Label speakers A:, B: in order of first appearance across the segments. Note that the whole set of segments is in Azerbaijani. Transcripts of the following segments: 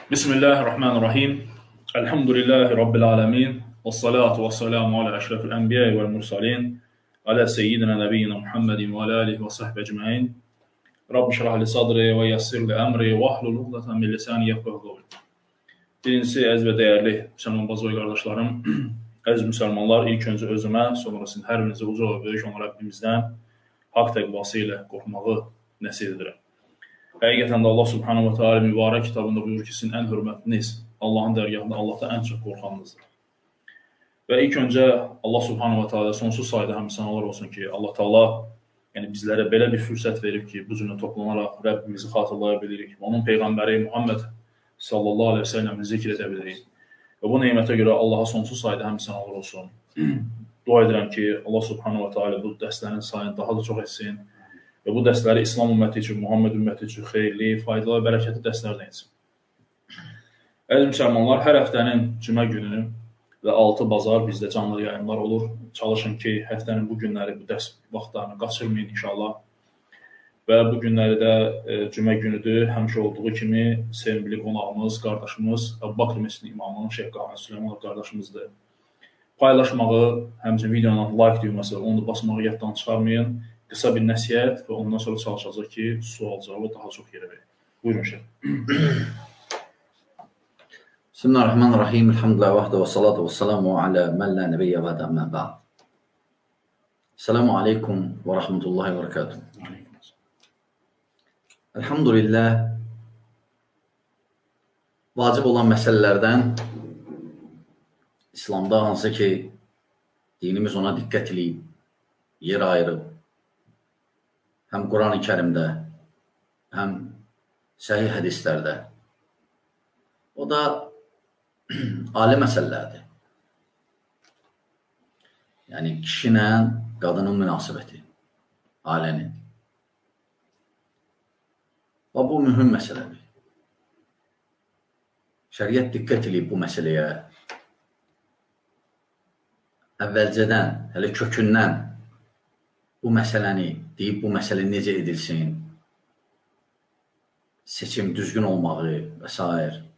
A: Bismillahirrahmanirrahim. Elhamdülillahi Rabbil alemin. Və salatu və salamu alə əşrafil ənbiyyə və mursalin. Alə seyyidina nəbiyyina Muhammedin və alə alihi və sahbə əcməin. Rabbi şrah li sadri və yassir li əmri və ahlul uqdatan min lisani yefqahu qawli. Birincisi, əziz və dəyərli müsəlman və qardaşlarım, əziz müsəlmanlar, ilk öncə özümə, sonra sizin hər birinizə uca və böyük olan Rəbbimizdən haqq təqvası ilə qorxmağı nəsib edirəm. Həqiqətən də Allah subhanahu wa ta'ala mübarək kitabında buyurur ki, sizin ən hörmətliniz Allahın dərgahında Allahdan ən çox qorxanınızdır. Və ilk öncə Allah subhanahu wa ta'ala sonsuz sayda həmsənalar olsun ki, Allah ta'ala bizlərə belə bir fürsət verib ki, bu cürlə toplanaraq Rəbbimizi xatırlaya bilirik. Onun Peyğəmbəri Muhammed sallallahu aleyhi ve sellem'i zikr edə bilirik. Və bu neymətə görə Allaha sonsuz sayda həmsənalar olsun. Dua edirəm ki, Allah subhanahu wa ta'ala bu dərslərin sayını daha da çox etsin. Və bu dərsləri İslam ümməti üçün, Muhammed ümməti üçün xeyirli, faydalı və bərəkətli dərslərdən etsin. Əziz müsəlmanlar, hər həftənin cümə günü və 6 bazar bizdə canlı yayımlar olur. Çalışın ki, həftənin bu günləri, bu dərs vaxtlarını qaçırmayın inşallah. Və bu günləri də cümə günüdür. Həmişə olduğu kimi sevimli qonağımız, qardaşımız, Əbu Bakr Məscid imamı Şeyx Qahmət Süleymanov qardaşımızdır. Paylaşmağı, həmçinin videonun like düyməsi, onu da basmağı yaddan çıxarmayın. Qısa bir nəsiyyət və ondan sonra çalışacaq ki, sual-cavabı daha çox yerə verin. Buyurun şeyh.
B: Bismillahirrahmanirrahim. Elhamdülillah vahdə və salatu və salamu alə mən lə nəbiyyə və dəmmə bə'd. Selamu aleykum və rəhmətullahi və bərəkatuhu. Elhamdülillah, vacib olan məsələlərdən İslamda hansı ki, dinimiz ona diqqət edib, yer ayırıb, həm Quran-ı Kərimdə, həm səhih hədislərdə. O da ali məsələlərdir. Yəni, kişinə qadının münasibəti, ailənin. Və bu mühüm məsələdir. Şəriət diqqət edib bu məsələyə. Əvvəlcədən, hələ kökündən bu məsələni deyib, bu məsələ necə edilsin, seçim düzgün olmağı və s.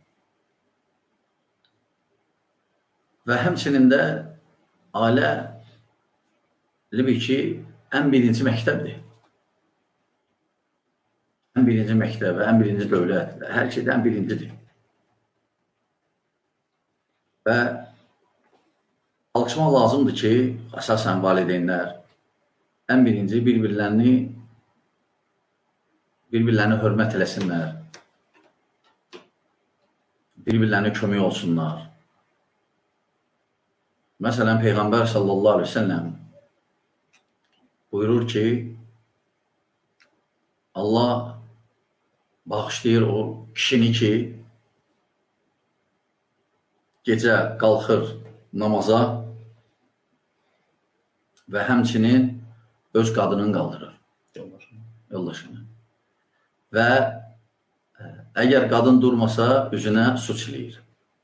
B: Və həmçinin də ailə bil ki, ən birinci məktəbdir. Ən birinci məktəb və ən birinci dövlət, hər şeydə ən birincidir. Və alışmaq lazımdır ki, əsasən valideynlər ən birinci bir-birlərini hörmət eləsinlər, bir-birlərini kömək olsunlar. Məsələn, Peyğəmbər sallallahu aleyhi ve sellem buyurur ki, Allah bağışlayır o kişini ki, gecə qalxır namaza və həmçinin öz qadının qaldırır, yoldaşını. Və əgər qadın durmasa, üzünə su çiləyir.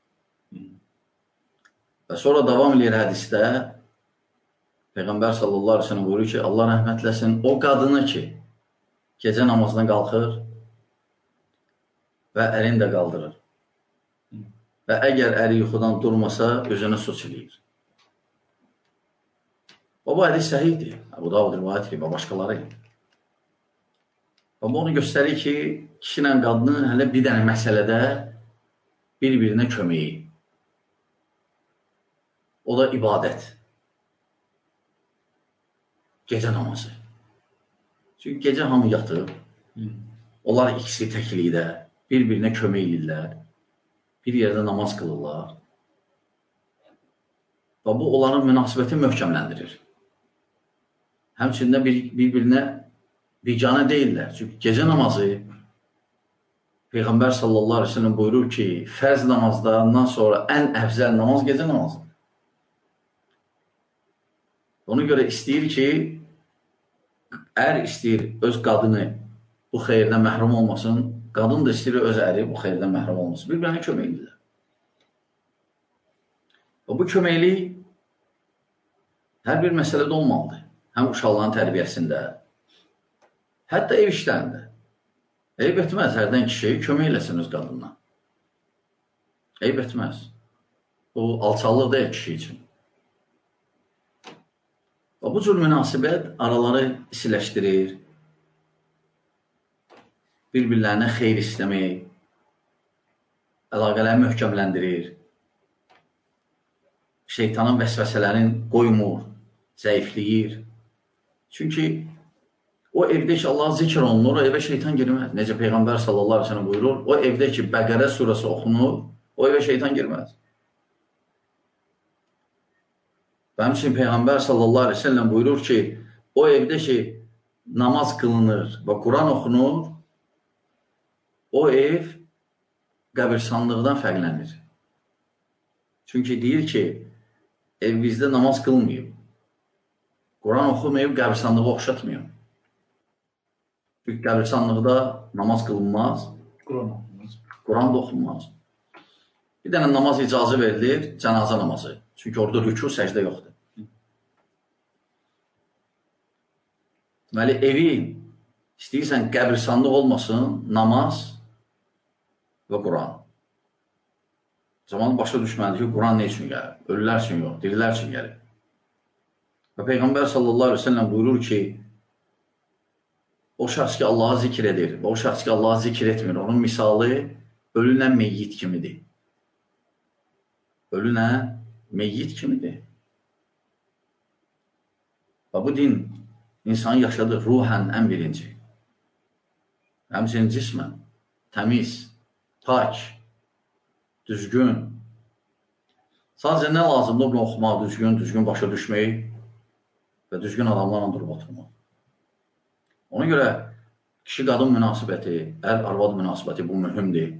B: Və sonra davam edir hədisdə, Peyğəmbər sallallahu aleyhi ve sellem buyurur ki, Allah rəhmətləsin o qadını ki, gecə namazına qalxır və ərini də qaldırır. Və əgər əri yuxudan durmasa, üzünə su çiləyir. Və bu hədis səhihdir. Əbu Davud rivayət edib və başqaları. Və bu onu göstərir ki, kişi ilə qadının hələ bir dənə məsələdə bir-birinə köməyi. O da ibadət. Gecə namazı. Çünki gecə hamı yatıb, onlar ikisi təklikdə bir-birinə kömək edirlər, bir yerdə namaz qılırlar. Və bu, onların münasibəti möhkəmləndirir. Həmçində bir-birinə biganə deyirlər. Çünki gecə namazı Peyğəmbər sallallahu aleyhi ve sellem buyurur ki, fərz namazlarından sonra ən əfzəl namaz gecə namazıdır. Ona görə istəyir ki, ər istəyir öz qadını bu xeyirdən məhrum olmasın, qadın da istəyir öz əri bu xeyirdən məhrum olmasın. Bir-birinə kömək edirlər. Və bu köməklik hər bir məsələdə olmalıdır. Həm uşaqların tərbiyəsində, hətta ev işlərində. Eyb etməz, hərdən kişi kömək eləsin öz qadınına. Eyb etməz. Bu alçalıq deyil kişi üçün. Və bu cür münasibət araları isiləşdirir, bir-birlərinə xeyir istəmək, əlaqələri möhkəmləndirir, şeytanın vəsvəsələrin qoymur, zəifləyir. Çünki o evdə ki, Allah zikr olunur, o evə şeytan girməz. Necə Peyğəmbər sallallahu aleyhi ve sellem buyurur, o evdə ki, Bəqərə surası oxunur, o evə şeytan girməz. Və həmçinin Peyğəmbər sallallahu aleyhi ve sellem buyurur ki, o evdə ki, namaz qılınır və Quran oxunur, o ev qəbirstanlıqdan fərqlənir. Çünki deyir ki, evimizdə namaz qılmayıb, Quran oxumayıb, qəbirstanlığı oxşatmayıb. Çünki qəbirstanlıqda namaz qılınmaz, Quran da oxunmaz. Bir dənə namaz icazı verilir, cənazə namazı. Çünki orada rükû, səcdə yoxdur. Deməli, evi istəyirsən qəbirstanlıq olmasın, namaz və Quran. Zaman başa düşməlidir ki, Quran ne üçün gəlir? Ölülər üçün yox, dirilər üçün gəlir. Və Peyğəmbər sallallahu aleyhi ve sellem buyurur ki, o şəxs ki, Allah'a zikr edir və o şəxs ki, Allah'a zikr etmir, onun misalı ölünə meyyit kimidir. Ölünə meyyit kimidir. Və bu din insanın yaşadığı ruhən ən birinci. Həmçinin cismən, təmiz, pak, düzgün. Sadəcə nə lazımdır bunu oxumaq, düzgün başa düşmək və düzgün adamlarla durub oturmaq. Ona görə kişi-qadın münasibəti, ər-arvad münasibəti bu mühümdir.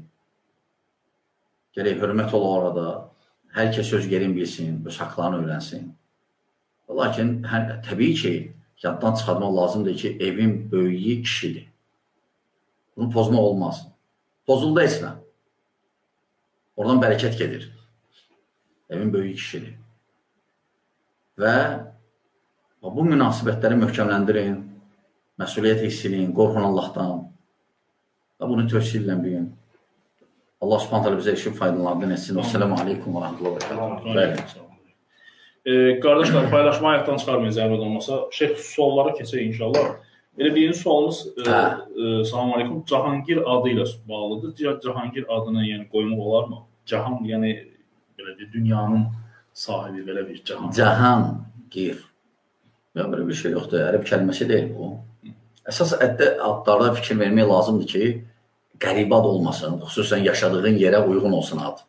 B: Gərək hörmət ola orada, hər kəs öz yerin bilsin, öz haqlarını öyrənsin. Lakin təbii ki, yaddan çıxartmaq lazımdır ki, evin böyüyü kişidir. Bunu pozmaq olmaz. Pozuldu etmə. Oradan bərəkət gedir. Evin böyüyü kişidir. Və bu münasibətləri möhkəmləndirin, məsuliyyət hissinin, qorxun Allahdan və bunu tövsiyə edirəm bir gün. Allah subhanətələ bizə işin faydalarından etsin. Esselamu aleykum və rəhmətullah və bərəkət.
A: Qardaşlar, paylaşma ayaqdan çıxarmayın zərurət olmasa. Şeyx, suallara keçək inşallah. Elə birinci sualımız, salam aleykum, Cahangir adı ilə bağlıdır. Cahangir adını qoymaq olarmı? Cahan, yəni dünyanın sahibi, belə bir cahan.
B: Cahangir. Belə bir şey yoxdur, ərəb kəlməsi deyil bu. Əsas adlarda fikir vermək lazımdır ki, qəribə ad olmasın, xüsusən yaşadığın yerə uyğun olsun ad.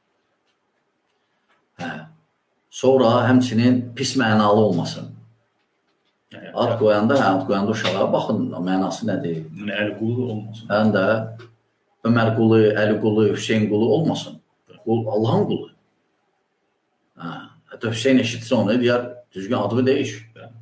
B: Sonra həmçinin pis mənalı olmasın. Ad qoyanda uşağa baxın, mənası nədir?
A: Əli-qulu olmasın.
B: Həm də Ömər qulu, Əli qulu, Hüseyin qulu olmasın. Allahın qulu. Hətta Hüseyin eşitsə onu, deyər, düzgün adını deyiş.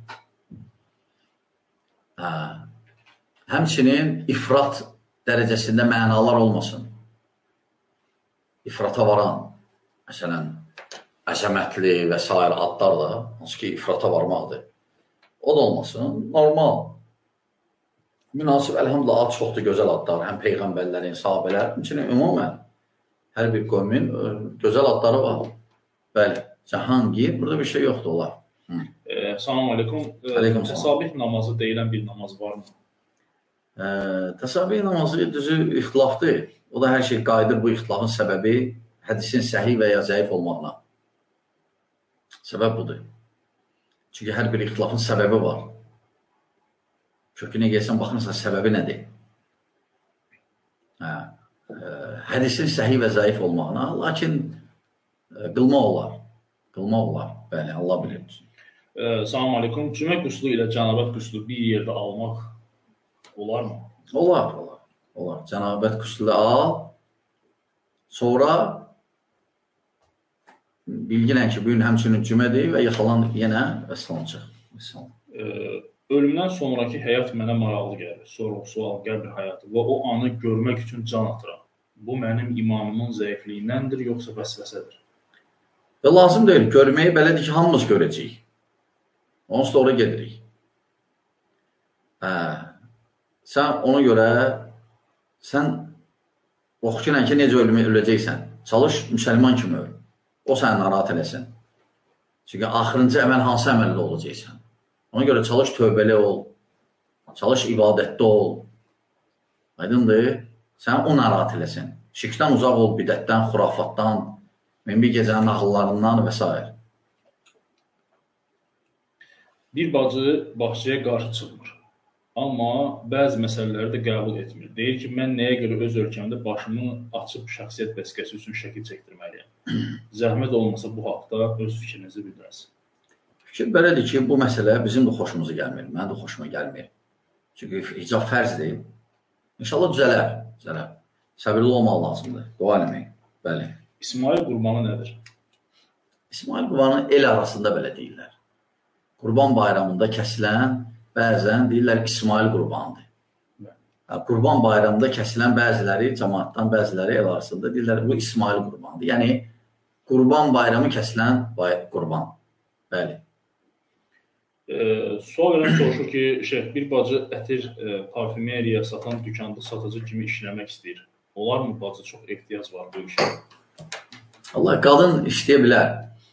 B: Həmçinin ifrat dərəcəsində mənalar olmasın. İfrata varan, məsələn, əzəmətli və s. adlar da, hansı ki, ifrata varmaqdır. O da olmasın, normal. Münasib, əlhamdülillah, ad çoxdur, gözəl adlar, həm peyğəmbərlərin, sahabələr, həmçinin ümumən hər bir qövmin gözəl adları var. Bəli, Cahangir, burada bir şey yoxdur, olar.
A: Salam aleykum. Təsabih namazı deyilən bir namaz varmı?
B: Təsabih namazı düzü ixtilafdır. O da hər şey qayıdır bu ixtilafın səbəbi hədisin səhih və ya zəif olmaqla. Səbəb budur. Çünki hər bir ixtilafın səbəbi var. Kökünə gəlsən, baxırsan, səbəbi nədir? Hədisin səhih və zəif olmaqla, lakin qılmaq olar. Qılmaq olar. Bəli, Allah bilir.
A: Salam aleykum. Cümə qüslu ilə cənabət qüslu bir yerdə almaq olarmı?
B: Olar. Cənabət qüslu al. Sonra bilgilən ki, bugün həmçinin cümədir və yaxalan yenə vəssalamcıq.
A: Ölümdən sonraki həyat mənə maraqlı gəlir. Sual, qəbr həyatı və o anı görmək üçün can atıram. Bu mənim imanımın zəifliyindəndir, yoxsa vəsvəsədir?
B: Və lazım deyil, görməyi belədir ki, hamımız görəcəyik. Onsuz da oraya gedirik. Sən ona görə, sən oxuqinən ki, necə öləcəksən? Çalış müsəlman kimi öl. O səni narahat eləsin. Çünki axırıncı əməl hansı əməldə olacaqsan? Ona görə çalış tövbəli ol, çalış ibadətdə ol. Aydındır, sən o narahat eləsin. Şirkdən uzaq ol, bidətdən, xurafatdan, minbir gecənin nağıllarından və s.
A: Bir bacı bağçaya qarşı çıxmır. Amma bəzi məsələləri də qəbul etmir. Deyir ki, mən nəyə görə öz ölkəmdə başımı açıb şəxsiyyət vəsiqəsi üçün şəkil çəkdirməliyəm. Zəhmət olmasa bu haqda öz fikrinizi bildirəsiniz.
B: Fikir belədir ki, bu məsələ bizim də xoşumuza gəlmir. Mən də xoşuma gəlmir. Çünki hicab fərzdir. İnşallah düzələr. Səbirli olmaq lazımdır. Dua eləmək. Bəli.
A: İsmail qurbanı nədir?
B: İsmail qurbanı el arasında belə deyirlər. Qurban bayramında kəsilən bəzən deyirlər İsmail qurbanıdır. Qurban bayramında kəsilən bəziləri, cəmaatdan bəziləri el arasında deyirlər bu İsmail qurbanıdır. Yəni, qurban bayramı kəsilən qurban. Bəli.
A: Sual verən soruşur ki, şeyh, bir bacı ətir parfümeriya satan dükanda satıcı kimi işləmək istəyir. Olar mı bacı? Çox ehtiyac var bu işə.
B: Allah, qadın işləyə bilər.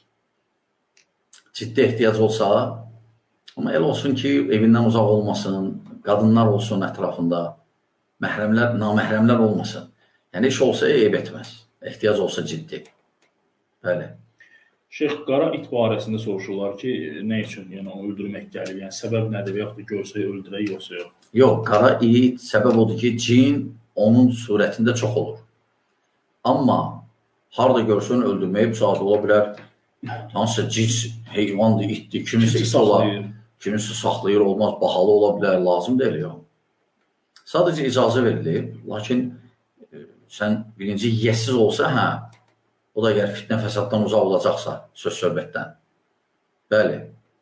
B: Ciddi ehtiyac olsa, amma el olsun ki, evindən uzaq olmasın, qadınlar olsun ətrafında, naməhrəmlər olmasın. Yəni, iş olsa eyb etməz. Ehtiyac olsa ciddi. Bəli.
A: Şeyx, qara it barəsində soruşurlar ki, nə üçün onu öldürmək gəlir? Yəni, səbəb nədir? Yaxud da görsə öldürək, yoxsa yox?
B: Yox, qara it səbəb odur ki, cin onun surətində çox olur. Amma harada görsün öldürməyi bu saat ola bilər, hansısa cic heyvandır, itdir, kimisi it olar, kimisi saxlayır, olmaz, bahalı ola bilər, lazım deyil, yox. Sadəcə icazə verilir, lakin sən birinci yiyəsiz olsa, hə, o da əgər fitnə fəsaddan uzaq olacaqsa, söz-söhbətdən. Bəli.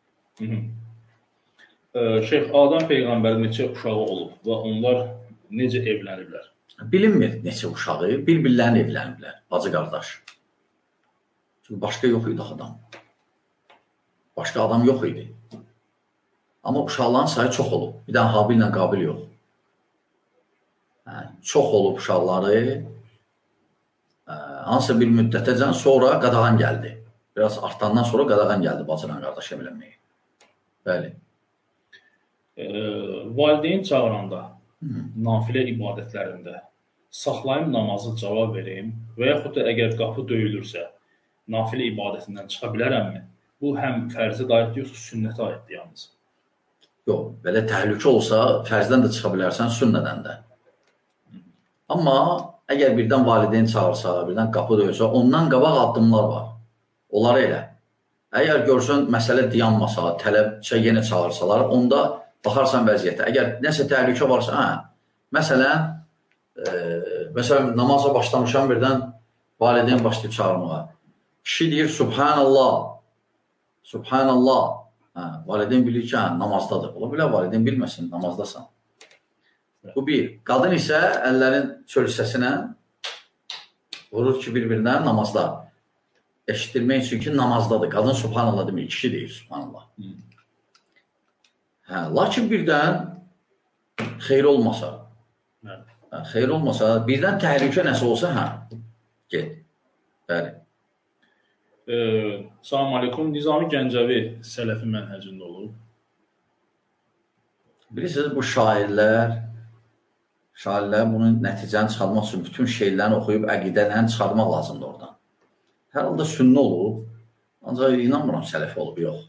A: Şeyx, Adəm Peyğəmbərin neçə uşağı olub və onlar necə evləniblər?
B: Bilinmir neçə uşağı, bir-birlərini evləniblər, bacı qardaş. Çünki başqa yox idi adam. Başqa adam yox idi. Amma uşaqların sayı çox olub. Bir dənə Habil ilə Qabil yox. Çox olub uşaqları. Hansısa bir müddətəcən sonra qadağan gəldi. Biraz artandan sonra qadağan gəldi bacı ilə qardaş evlənməyə. Bəli.
A: Valideyn çağıranda, nafilə ibadətlərində saxlayım namazı cavab vereyim və yaxud da əgər qapı döyülürsə, nafilə ibadətindən çıxa bilərəmmi? Bu həm fərzə aiddir, yoxsa sünnətə aiddir yalnız?
B: Yox, belə təhlükə olsa, fərzdən də çıxa bilərsən, sünnədən də. Amma əgər birdən valideyn çağırsa, birdən qapı döyülsə, ondan qabaq addımlar var. Onları elə. Əgər görsən, məsələ dayanmasa, tələbçə yenə çağırsalar, onda baxarsan vəziyyətə. Əgər nəsə təhlükə varsa, məsələn, namaza başlamışam, birdən valideyn başlayıb çağırmağa. Kişi deyir, Subhanallah, Subhanallah. Valideyn bilir ki, namazdadır. Ola bilər, valideyn bilməsin, namazdasan. Bu bir. Qadın isə əllərin çöl hissəsinə vurur ki, bir-birindən namazda. Eşitdirmək üçün ki, namazdadır. Qadın Subhanallah demir, kişi deyir Subhanallah. Lakin birdən xeyr olmasa, birdən təhlükə nəsə olsa, get. Bəli.
A: Salam aleykum. Nizami Gəncəvi sələfi mənhəcində olub.
B: Bilirsiniz, bu şairlər bunun nəticəni çıxarmaq üçün bütün şeylərini oxuyub əqidələrini çıxarmaq lazımdır oradan. Hər halda sünnə olub, ancaq inanmıram sələfi olub, yox.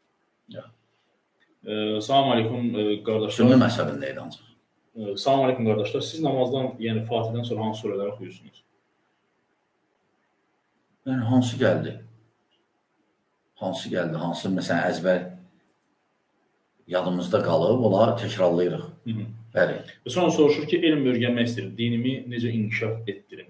A: Salam aleykum, qardaşlar.
B: Sünnə məsəlində idi ancaq.
A: Salam aleykum, qardaşlar. Siz namazdan, yəni Fatihdən sonra hansı surələri oxuyursunuz?
B: Yəni, hansı gəldi? Hansı məsələn əzbər yadımızda qalıb, onları təkrarlayırıq. Bəli.
A: Və sonra soruşur ki, elm öyrənmək istəyirəm, dinimi necə inkişaf etdirim?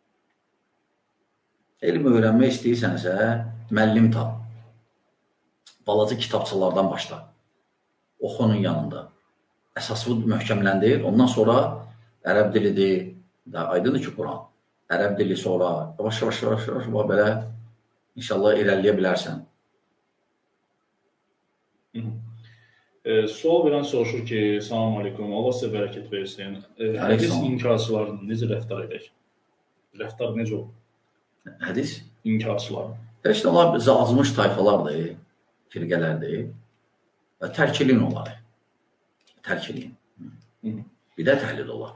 B: Elm öyrənmək istəyirsənsə, müəllim tap. Balaca kitabçalardan başla. Oxu onun yanında. Əsası möhkəmləndir. Ondan sonra ərəb dilidir, aydındır ki, Quran. Ərəb dili sonra, yavaş-yavaş, belə inşallah irəliyə bilərsən.
A: Sual verən soruşur ki, salam aleykum, Allah sizə bərəkət versin. Hədis inkarçılarının necə rəftar edək? Rəftar necə olur?
B: Hədis?
A: İnkarçılar.
B: Heç də onlar azmış tayfalardır, firqələrdir və tərk edin onları. Tərk edin. Bir də təhlil olar.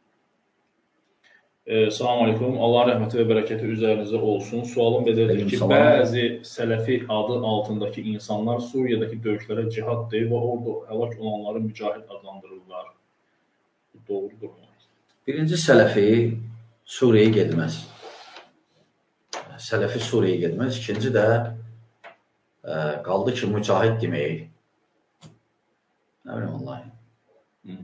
A: Salam aleykum. Allah rəhməti və bərəkəti üzərinizə olsun. Sualım belədir ki, bəzi sələfi adı altındakı insanlar Suriyadakı döyüşlərə cihad deyil və orada həlak olanları mücahid adlandırırlar. Doğrudur mu?
B: Birinci sələfi Suriyaya getməz. Sələfi Suriyaya getməz. İkinci də qaldı ki, mücahid demək. Nə bileyim, vallahi.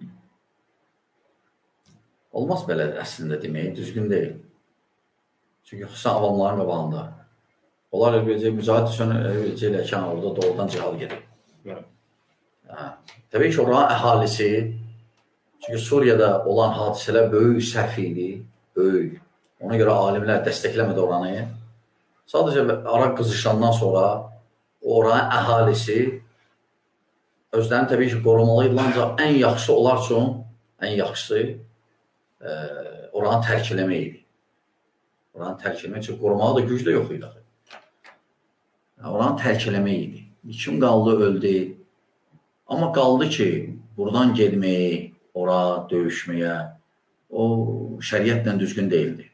B: Olmaz belə əslində demək, düzgün deyil. Çünki xüsusən avamların qabağında. Onlar elbəcək, mücahid üçün orada doğrudan cihad gedir. Təbii ki, oranın əhalisi, çünki Suriyada olan hadisələr böyük səhv idi, böyük. Ona görə alimlər dəstəkləmədi oranı. Sadəcə Araq qızışandan sonra oranın əhalisi özlərini təbii ki, qorumalıydı, ancaq ən yaxşısı onlar üçün, ən yaxşısı oranı tərk eləmək idi. Oranı tərk eləmək üçün qorumağı da güc də yox idi. Oranı tərk eləmək idi. Kim qaldı, öldü. Amma qaldı ki, buradan gedməyi, ora döyüşməyə, o şəriətlə düzgün deyildi.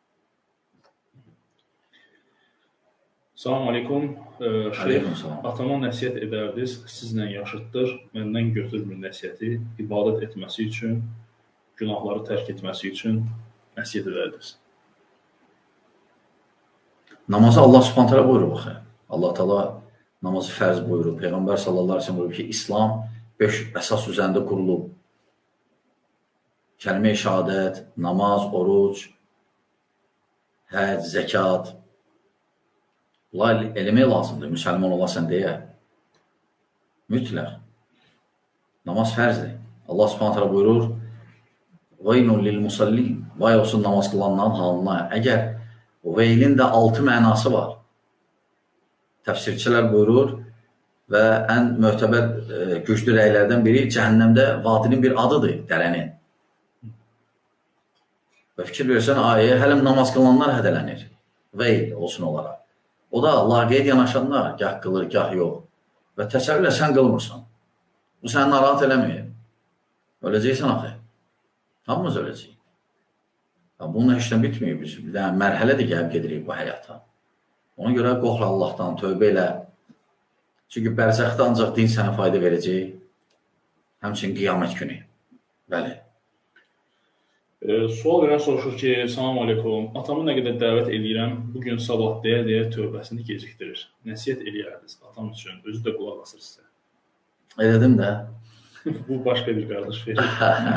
A: Salam aleykum. Şeyx, atama nəsiyyət edərdiniz, sizlə yaşıddır, məndən götürmür nəsiyyəti, ibadət etməsi üçün, günahları tərk etməsi üçün nəsiyyət edərdiniz.
B: Namazı Allah Subhanahu taala buyurur baxı. Allah Taala namazı fərz buyurur. Peyğəmbər sallallahu əleyhi və səlləm buyurur ki, İslam 5 əsas üzərində qurulub. Kəlmə-i şəhadət, namaz, oruc, həcc, zəkat. Bunlar eləmək lazımdır, müsəlman olasan deyə. Mütləq. Namaz fərzdir. Allah Subhanahu taala buyurur: "Veynun lil-musallin." Vay olsun namaz qılanların halına. Əgər veylin də 6 mənası var. Təfsirçilər buyurur və ən möhtəbər güclü rəylərdən biri cəhənnəmdə vadinin bir adıdır, dərənin. Və fikir versən, ayəyə hələm namaz qılanlar hədələnir. Veyl olsun onlara. O da laqeyd yanaşanlar, gah qılır, gah yox. Və təsəvvürlə sən qılmırsan. Bu səni narahat eləməyir. Öləcəksən axı. Hamımız öləcəyik. Bununla heç nə bitməyib. Biz mərhələdir gəlib gedirik bu həyata. Ona görə qorx Allahdan, tövbə elə. Çünki bərzəxdə ancaq din sənə fayda verəcək. Həmçinin qiyamət günü. Bəli.
A: Sual verən soruşur ki, salam aleykum, atamı nə qədər dəvət edirəm, bugün sabah deyə tövbəsini gecikdirir. Nəsiyyət eləyərdiniz atam üçün, özü də qulaq asır sizə.
B: Elədim də.
A: Bu başqa bir qardaş verir.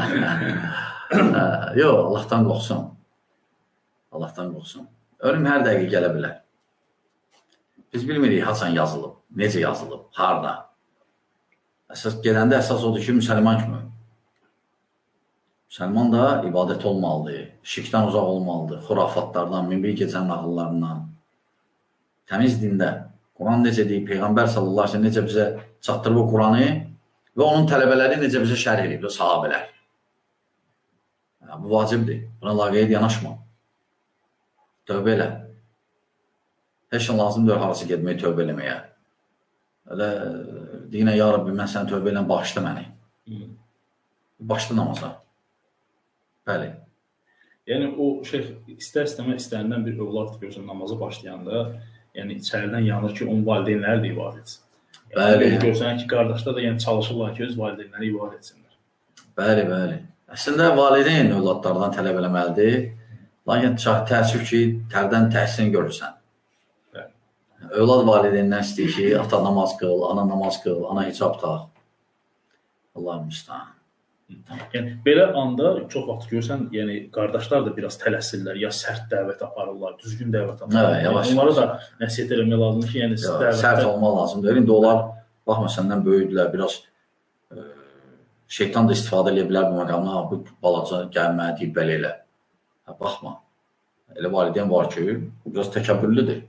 B: Yox, Allahdan qorxsun. Allahdan qorxsun. Ölüm hər dəqiqə gələ bilər. Biz bilmirik haçan yazılıb, necə yazılıb, harada. Gedəndə əsas odur ki, müsəlman kimi. Müsəlman da ibadət olmalıdır, şirkdən uzaq olmalıdır, xurafatlardan, minbir gecənin nağıllarından. Təmiz dində. Quran necə deyib, Peyğəmbər sallallahu aleyhi ve sellem necə bizə çatdırıb o Quranı və onun tələbələri necə bizə şərh edib, sahabələr. Bu vacibdir. Buna laqeyd yanaşma. Tövbə elə. Heç nə lazımdır harası getməyi tövbə eləməyə. Elə deyinə, ya Rabbi, mən sən tövbə eləm, bağışla məni. Başla namaza. Bəli.
A: Yəni, o istər-istəmə istərindən bir övlad görsən namazı başlayanda, yəni içəridən yanır ki, onun valideynləri də ibadət etsin. Bəli. Görsən ki, qardaşlar da çalışırlar ki, öz valideynləri ibadət etsinlər. Bəli,
B: bəli. Əslində, valideyn övladlardan tələb eləməlidir. Lakin təəssüf ki, tərdən təhsilini görürsən. Övlad valideyndən istəyir ki, ata namaz qıl, ana namaz qıl, ana hicab tax. Allah müstəhan.
A: Yəni, belə anda çox vaxt görsən, yəni, qardaşlar da biraz tələsirlər, ya sərt dəvət aparırlar, düzgün dəvət aparırlar. Onlara da nəsiyyət eləmək lazımdır ki, yəni,
B: sərt olmaq lazımdır. İndi onlar, baxma, səndən böyüdülər, biraz şeytan da istifadə edə bilər bu məqamda, bu balaca gəlmə, deyib belə elə. Baxma, elə valideyn var ki, biraz təkəbbürlüdür.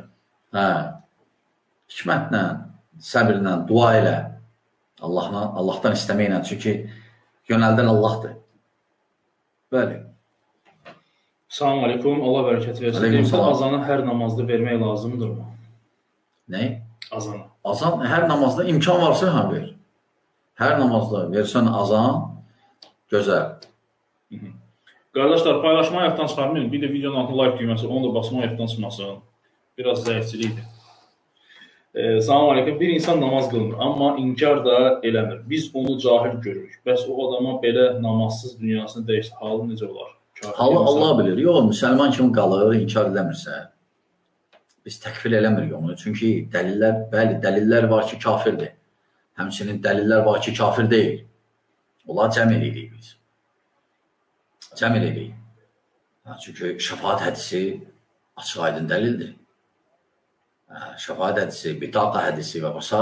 B: Hikmətlə, səbirlə, dua elə, Allahdan istəməklə, çünki yönəldən Allahdır. Bəli.
A: Salam aleykum, Allah bərəkət versin.
B: Aleyküm salam.
A: Azanı hər namazda vermək lazımdırmı?
B: Nə?
A: Azanı.
B: Azan hər namazda imkan varsa ver. Hər namazda versən azan, gözəl.
A: Qardaşlar, paylaşma ayaqdan çıxarmayın. Bir də videonun altına like düyməsi, onu da basma ayaqdan çıxmasın. Biraz zəifçilikdir. Salam aleykum. Bir insan namaz qılmır, amma inkar da eləmir. Biz onu cahil görürük. Bəs o adama belə namazsız dünyasını dəyişsə, halı necə olar?
B: Halı Allah bilir. Yox, müsəlman kimi qalır, inkar eləmirsə. Biz təkfir eləmirik onu. Çünki dəlillər, bəli, dəlillər var ki, kafirdir. Həmçinin dəlillər var ki, kafir deyil. Onlar cəm eləyirik biz. Cəm eləyirik. Çünki şəfaət hədisi açıq aydın dəlildir. Şəfaət hədisi, bitaqa hədisi və s.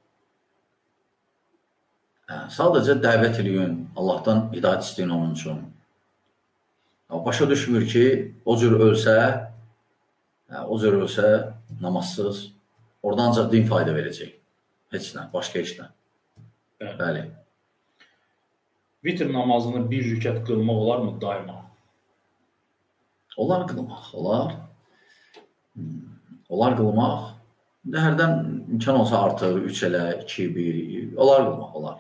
B: Sadəcə dəvət eləyin, Allahdan hidayət istəyin onun üçün. Başa düşmür ki, o cür ölsə namazsız, orada ancaq din fayda verəcək. Heç nə, başqa heç nə. Bəli.
A: Vitr namazını bir rükət qılmaq olarmı daima?
B: Olar qılmaq, olar. Olar qılmaq. Hərdən imkan olsa artır, 3 elə, 2, 1, olar qılmaq, olar.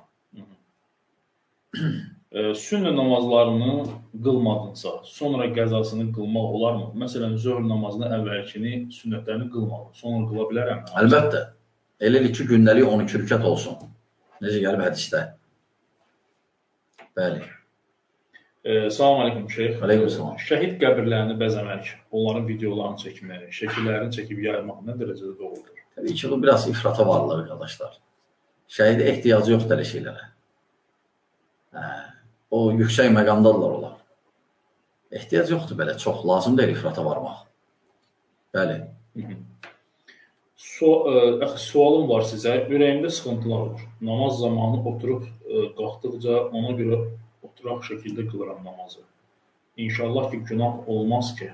A: Sünnə namazlarını qılmadınsa, sonra qəzasını qılmaq olarmı? Məsələn, zöhr namazını əvvəlkini, sünnətlərini qılmalı. Sonra qıla bilərəm.
B: Əlbəttə. Elədir ki, gündəlik 12 rükət olsun. Necə gəlib hədisdə? Bəli.
A: Salam aleykum şeyx.
B: Aleyküm salam.
A: Şəhid qəbirlərini bəzəmək, onların videolarını çəkmək, şəkillərini çəkib yaymaq nə dərəcədə doğrudur?
B: Təbii ki, bu biraz ifrata varlar, arkadaşlar. Şəhidə ehtiyacı yoxdur elə şeylərə. O yüksək məqamdadırlar onlar. Ehtiyac yoxdur belə, çox lazım deyil ifrata varmaq. Bəli.
A: Sualım var sizə. Ürəyimdə sıxıntılar olur. Namaz zamanı oturub qalxdıqca ona görə oturaq şəkildə qılıram namazı. İnşallah ki, günah olmaz ki.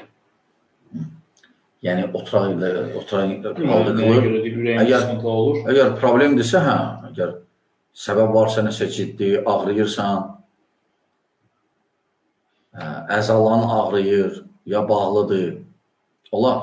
B: Yəni, oturaq
A: Nəyə görə deyil, ürəyimdə sıxıntılar olur.
B: Əgər problemdirsə, əgər səbəb varsa, nəsə ciddi, ağrıyırsan, əzalan ağrıyır, ya bağlıdır, olar.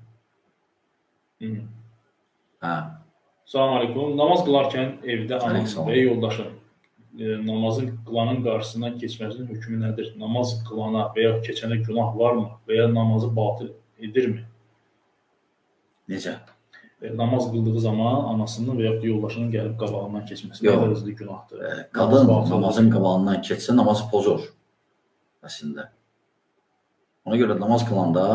A: Salam aleykum. Namaz qılarkən evdə anam və yoldaşım namazın qılanın qarşısından keçməsinin hökmü nədir? Namaz qılana və ya keçənə günah varmı? Və ya namazı batıl edirmi?
B: Necə?
A: Namaz qıldığı zaman anasının və ya yoldaşının gəlib qabağından keçməsi nə dərəcədə günahdır?
B: Qadın namazın qabağından keçsə, namazı pozur əslində. Ona görə namaz qılanda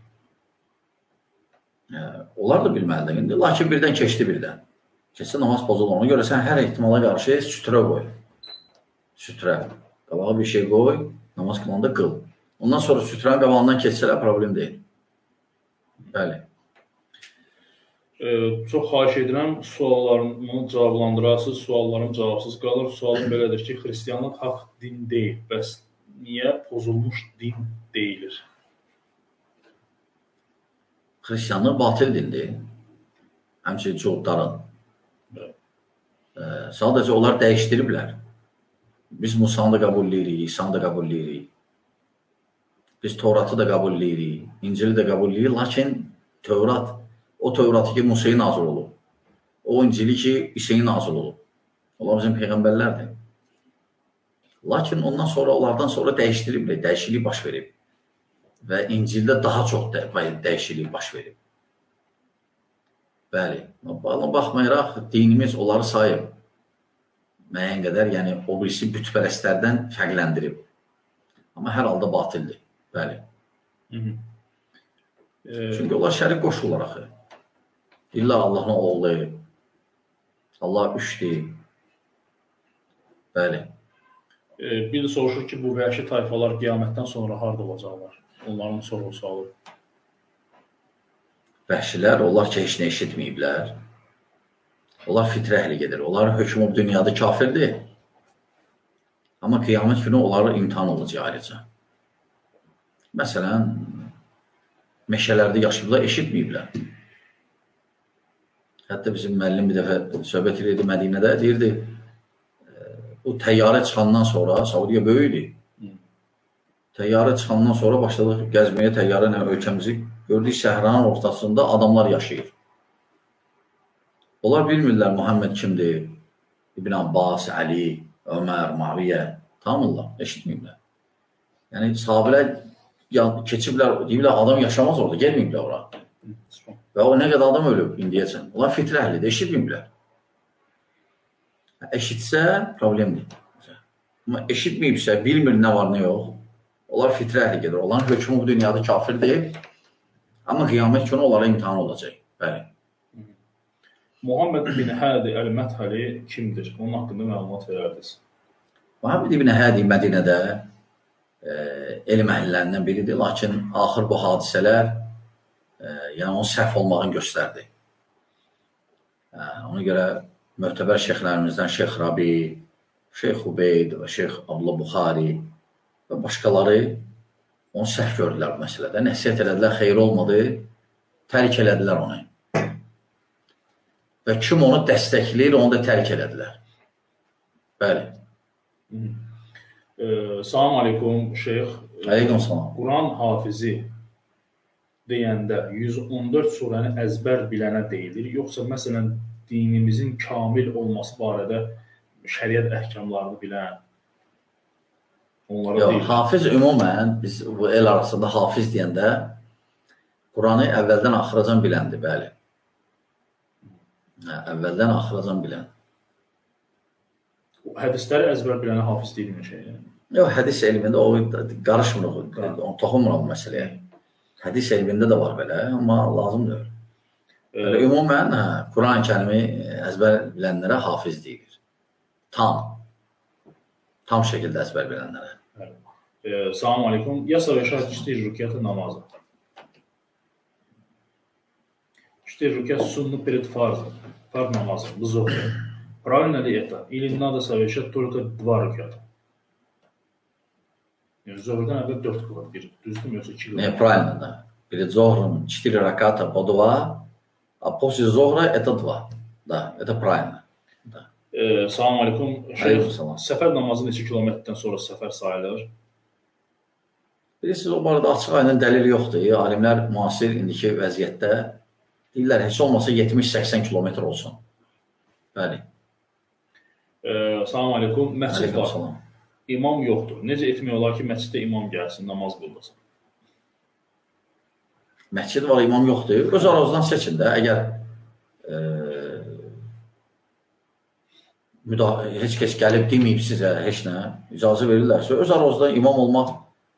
B: onlar da bilməlidir. Lakin birdən keçdi birdən. Keçsə namaz pozulur. Ona görə sən hər ehtimala qarşı sütrə qoy. Sütrə. Qabağa bir şey qoy, namaz qılanda qıl. Ondan sonra sütrənin qabağından keçsələr problem deyil. Bəli.
A: Çox xahiş edirəm, suallarımı cavablandırasınız, suallarım cavabsız qalır. Sualım belədir ki, xristiyanlıq haqq din deyil. Bəs niyə pozulmuş din deyilir?
B: Xristiyanlıq batil dindir. Həmçinin çoxların. Sadəcə onlar dəyişdiriblər. Biz Musanı da qəbul edirik, İsanı da qəbul edirik. Biz Tövratı da qəbul edirik, İncili də qəbul edirik. Lakin Tövrat, o Tövratı ki, Musaya nazil olub. O İncili ki, İsa'ya nazil olub. Onlar bizim peyğəmbərlərdir. Lakin ondan sonra, onlardan sonra dəyişdiriblər, dəyişiklik baş verib. Və İncildə daha çox dəyişiklik baş verib. Bəli, buna baxmayaraq dinimiz onları sayıb. Müəyyən qədər, yəni o birisi bütpərəstlərdən fərqləndirib. Amma hər halda batildir. Bəli. Çünki onlar şərik qoşurlar axı. İlla Allahın oğlu, Allah üçdür. Bəli.
A: Bir də soruşur ki, bu vəhşi tayfalar qiyamətdən sonra harada olacaqlar? Onların sorusu alır.
B: Vəhşilər, onlar ki, heç nə eşitməyiblər. Onlar fitrə əhli gedir. Onlar hökmü dünyada kafirdir. Amma qiyamət günü onları imtihan olacaq ayrıca. Məsələn, meşələrdə yaşayıblar, eşitməyiblər. Hətta bizim müəllim bir dəfə söhbət edirdi Mədinədə, deyirdi, bu təyyarə çıxandan sonra, Saudiya böyükdür. Təyyarə çıxandan sonra başladıq gəzməyə təyyarə ilə ölkəmizi. Gördük səhranın ortasında adamlar yaşayır. Onlar bilmirlər Muhammed kimdir? İbn Abbas, Əli, Ömər, Muaviyyə. Tanımırlar, eşitməyiblər. Yəni sahabilər keçiblər, deyiblər adam yaşamaz orada, gelməyiblər ora. Və o nə qədər adam ölüb indiyəcən. Onlar fitri əhlidir, eşitməyiblər. Eşitsə problemdir. Amma eşitməyibsə, bilmir nə var, nə yox. Onlar fitri əhli gedir. Onların hökmü bu dünyada kafirdir. Amma qiyamət günü onlara imtihan olacaq. Bəli.
A: Muhammed ibn Hədi Əl-Mədhəli kimdir? Onun haqqında məlumat verərdiniz.
B: Muhammed ibn Hədi Mədinədə elm əhlilərindən biridir. Lakin axır bu hadisələr yəni onun səhv olmağını göstərdi. Ona görə möhtəbər şeyxlərimizdən Şeyx Rabi, Şeyx Ubeyd və Şeyx Abdullah Buxari və başqaları onu səhv gördülər bu məsələdə. Nəsiyyət elədilər, xeyri olmadı, tərk elədilər onu. Və kim onu dəstəkləyir, onu da tərk elədilər. Bəli.
A: Salam aleykum, şeyx.
B: Aleykum salam.
A: Quran hafizi deyəndə 114 surəni əzbər bilənə deyilir, yoxsa məsələn dinimizin kamil olması barədə şəriət əhkamlarını bilən onlara deyilir?
B: Hafiz ümumən, biz bu el arasında hafiz deyəndə Quranı əvvəldən axıracan biləndir, bəli. Əvvəldən axıracan bilən.
A: Hədisləri əzbər bilənə hafiz deyilmir şey.
B: Yox, hədis elmində o qarışmırıq, toxunmuruq məsələyə. Hədis elmində də var belə, amma lazımdır. Ümumən, Quran-ı kərimi əzbər bilənlərə hafiz deyilir. Tam şəkildə əzbər bilənlərə.
A: Salam aleykum. Я совершаю 4 рук'ята намаза. 4 рук'ят сунну перед фарзом. Фарз намазом. В зохре. Правильно ли это? Или надо совершать только 2 рук'ята? Yəni, zohrdan əvvəl 4 qılır. Düzdür mü, yoxsa 2 qılır?
B: Правильно, да. Перед зохром 4 раката по 2, а после зохра это 2. Да, это правильно.
A: Salam aleykum. Səfər namazı neçə kilometrdən sonra səfər sayılır?
B: Bilirsiniz, o barədə açıq aydın dəlil yoxdur. Alimlər müasir indiki vəziyyətdə deyirlər, heç olmasa 70-80 kilometr olsun. Bəli.
A: Salam aleykum. Məscid var. İmam yoxdur. Necə etmək olar ki, məsciddə imam gəlsin, namaz qıldasın?
B: Məscid var, imam yoxdur. Öz aranızdan seçin də. Əgər heç kəs gəlib deməyib sizə, heç nə, icazə verirlərsə, öz aranızdan imam olmaq,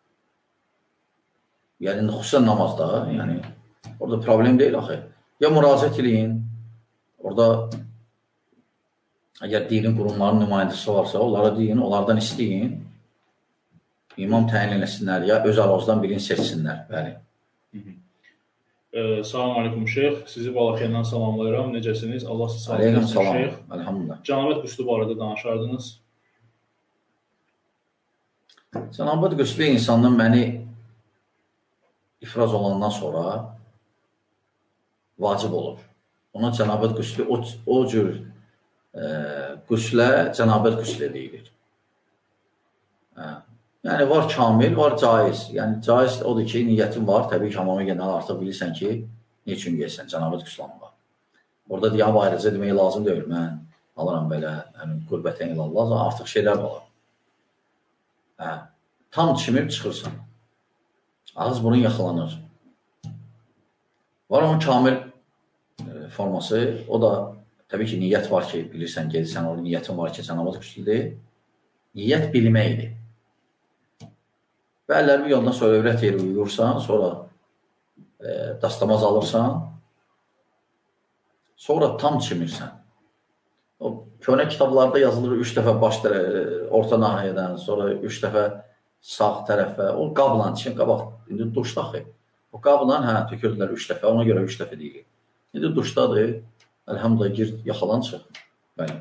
B: yəni xüsusən namazda, yəni orada problem deyil axı. Ya müraciət eləyin, orada əgər dinin qurumlarının nümayəndəsi varsa, onlara deyin, onlardan istəyin, imam təyin eləsinlər, ya öz aranızdan birini seçsinlər. Bəli.
A: Salam aleykum şeyx. Sizi Balakəndən salamlayıram. Necəsiniz? Allah sizi sağ
B: olsun şeyx. Elhamdülillah.
A: Cənabət qüslu barədə danışardınız.
B: Cənabət qüslu insandan məni ifraz olandan sonra vacib olur. Ona cənabət qüslu, o cür qüslə cənabət qüslə deyilir. Yəni, var kamil, var caiz. Yəni, caiz odur ki, niyyətin var. Təbii ki, hamama gedəndə artıq bilirsən ki, ne üçün gəlsən, cənabət qüslanma. Orada deyəm, ayrıca demək lazım deyil. Mən alıram belə, qürbətən ilallah, artıq şeylər var. Tam çimib çıxırsan. Ağız burun yaxalanır. Var onun kamil forması, o da təbii ki, niyyət var ki, bilirsən, gedirsən, orada niyyətin var ki, cənabət qüslədir. Niyyət bilməkdir. Və əllərimi yoldan sonra övrət yeri uyursan, sonra dastamaz alırsan, sonra tam çimirsən. O köhnə kitablarda yazılır 3 dəfə baş orta nahiyədən, sonra 3 dəfə sağ tərəfə, o qabla çim, qabaq, indi duşdaxı. O qabla, tökürdülər 3 dəfə, ona görə 3 dəfə deyilir. İndi duşdadır, əlhamdülillah, gir, yaxalan çıx. Bəli.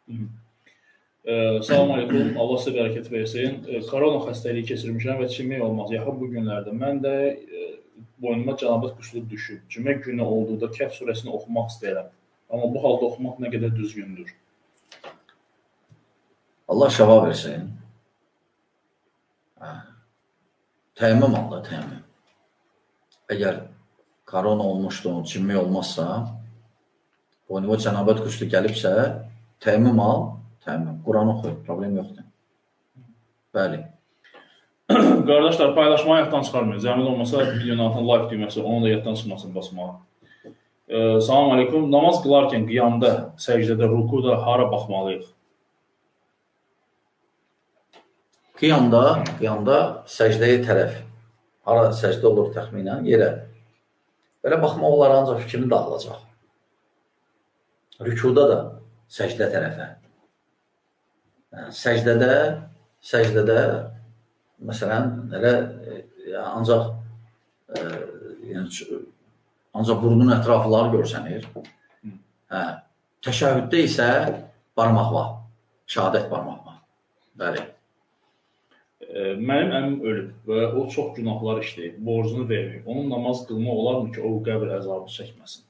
A: Salam aleykum, Allah sizə bərəkət versin. Korona xəstəliyi keçirmişəm və çimmək olmaz. Yaxın bu günlərdə mən də boynuma cənabət qüslu düşüb. Cümə günü olduğunda Kəhf surəsini oxumaq istəyirəm. Amma bu halda oxumaq nə qədər düzgündür?
B: Allah şəfa versin. Təyyəmmüm al da, təyyəmmüm. Əgər korona olmuşdur, çinmək olmazsa, o cənabət qüslu gəlibsə, təyyəmmüm al, təyyəmmüm. Quran oxu, problem yoxdur. Bəli.
A: Qardaşlar, paylaşmayı yaddan çıxarmayın. Zəhmət olmasa videonun altına like düyməsi, onu da yaddan çıxmasın basmağa. Salam aleykum. Namaz qılarkən qiyamda, səcdədə, rukuda hara baxmalıyıq?
B: Qiyamda səcdəyə tərəf. Hara səcdə olur təxminən yerə. Belə baxmaq olar, ancaq fikrini dağılacaq. Rükuda da səcdə tərəfə. Səcdədə məsələn, ancaq burunun ətrafları görsənir. Təşəhhüddə isə barmaq var, şəhadət barmaq var. Bəli.
A: Mənim əmim ölüb və o çox günahlar işləyib, borcunu verməyib. Onun namaz qılmaq olarmı ki, o qəbir əzabı çəkməsin?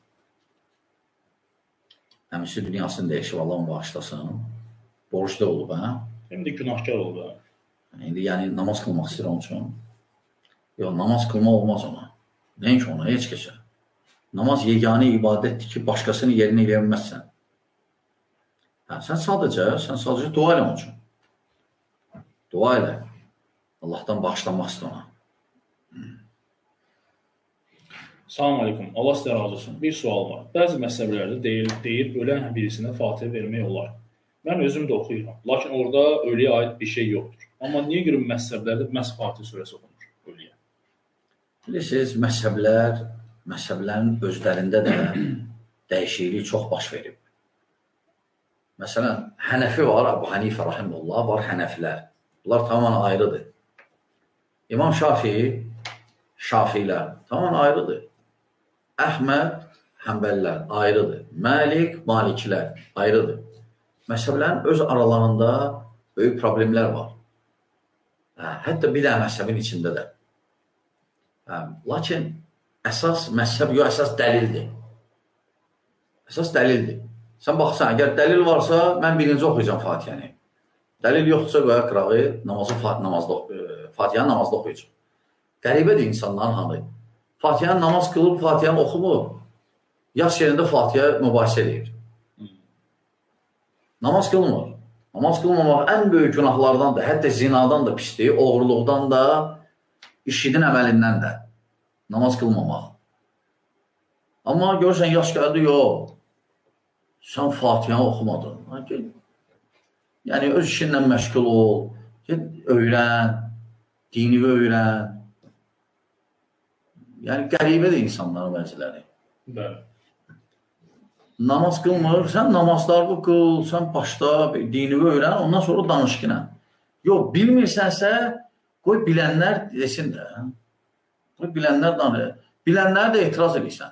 B: Əmisi dünyasını dəyişib, Allah onu bağışlasın. Borcda olub, hə?
A: Hem də günahkar olub, hə?
B: İndi yəni namaz qılmaq istəyir onun üçün. Yox, namaz qılmaq olmaz ona. Nəinki ona, heç kəsə. Namaz yeganə ibadətdir ki, başqasını yerinə eləyə bilməzsən. Sən sadəcə dua elə onun üçün. Dua elə. Allahdan bağışlanmaq istə ona.
A: Salam aleykum. Allah sizə razı olsun. Bir sual var. Bəzi məsələlərdə deyir, ölən birisinə Fatihə vermək olar. Mən özüm də oxuyuram. Lakin orada ölüyə aid bir şey yoxdur. Amma niyə görə məzhəblərdə məhz Fatihə surəsi oxunur ölüyə?
B: Bilirsiniz, məzhəblərin özlərində də dəyişiklik çox baş verib. Məsələn, Hənəfi var, Əbu Hanifə rahimehullah, var Hənəfilər. Bunlar tamamən ayrıdır. İmam Şafilər tamamən ayrıdır. Əhməd, Həmbəllər ayrıdır. Məlik, Malikilər ayrıdır. Məzhəblərin öz aralarında böyük problemlər var. Hətta bir dənə məzhəbin içində də. Lakin əsas məzhəb yox, əsas dəlildir. Əsas dəlildir. Sən baxsan, əgər dəlil varsa, mən birinci oxuyacam Fatihəni. Dəlil yoxdursa, qoya qırağı, Fatihəni namazda oxuyacam. Qəribədir insanların hamı. Fatihəni namaz qılıb, Fatihəni oxumur. Yas yerində Fatihə mübahisə edir. Namaz qılmır. Namaz qılmamaq ən böyük günahlardan da, hətta zinadan da pisdir, oğurluqdan da, işidin əməlindən də. Namaz qılmamaq. Amma görürsən, yaş gəldi, yox. Sən Fatihəni oxumadın. Yəni, öz işinlə məşğul ol, öyrən, dini öyrən. Yəni, qəribədir insanların vəziləri.
A: Bəli.
B: Namaz qılmır, sən namazlarını qıl, sən başda dini öyrən, ondan sonra danışqına. Yox, bilmirsənsə, qoy bilənlər desin də. Qoy bilənlər danışır. Bilənləri də etiraz edirsən.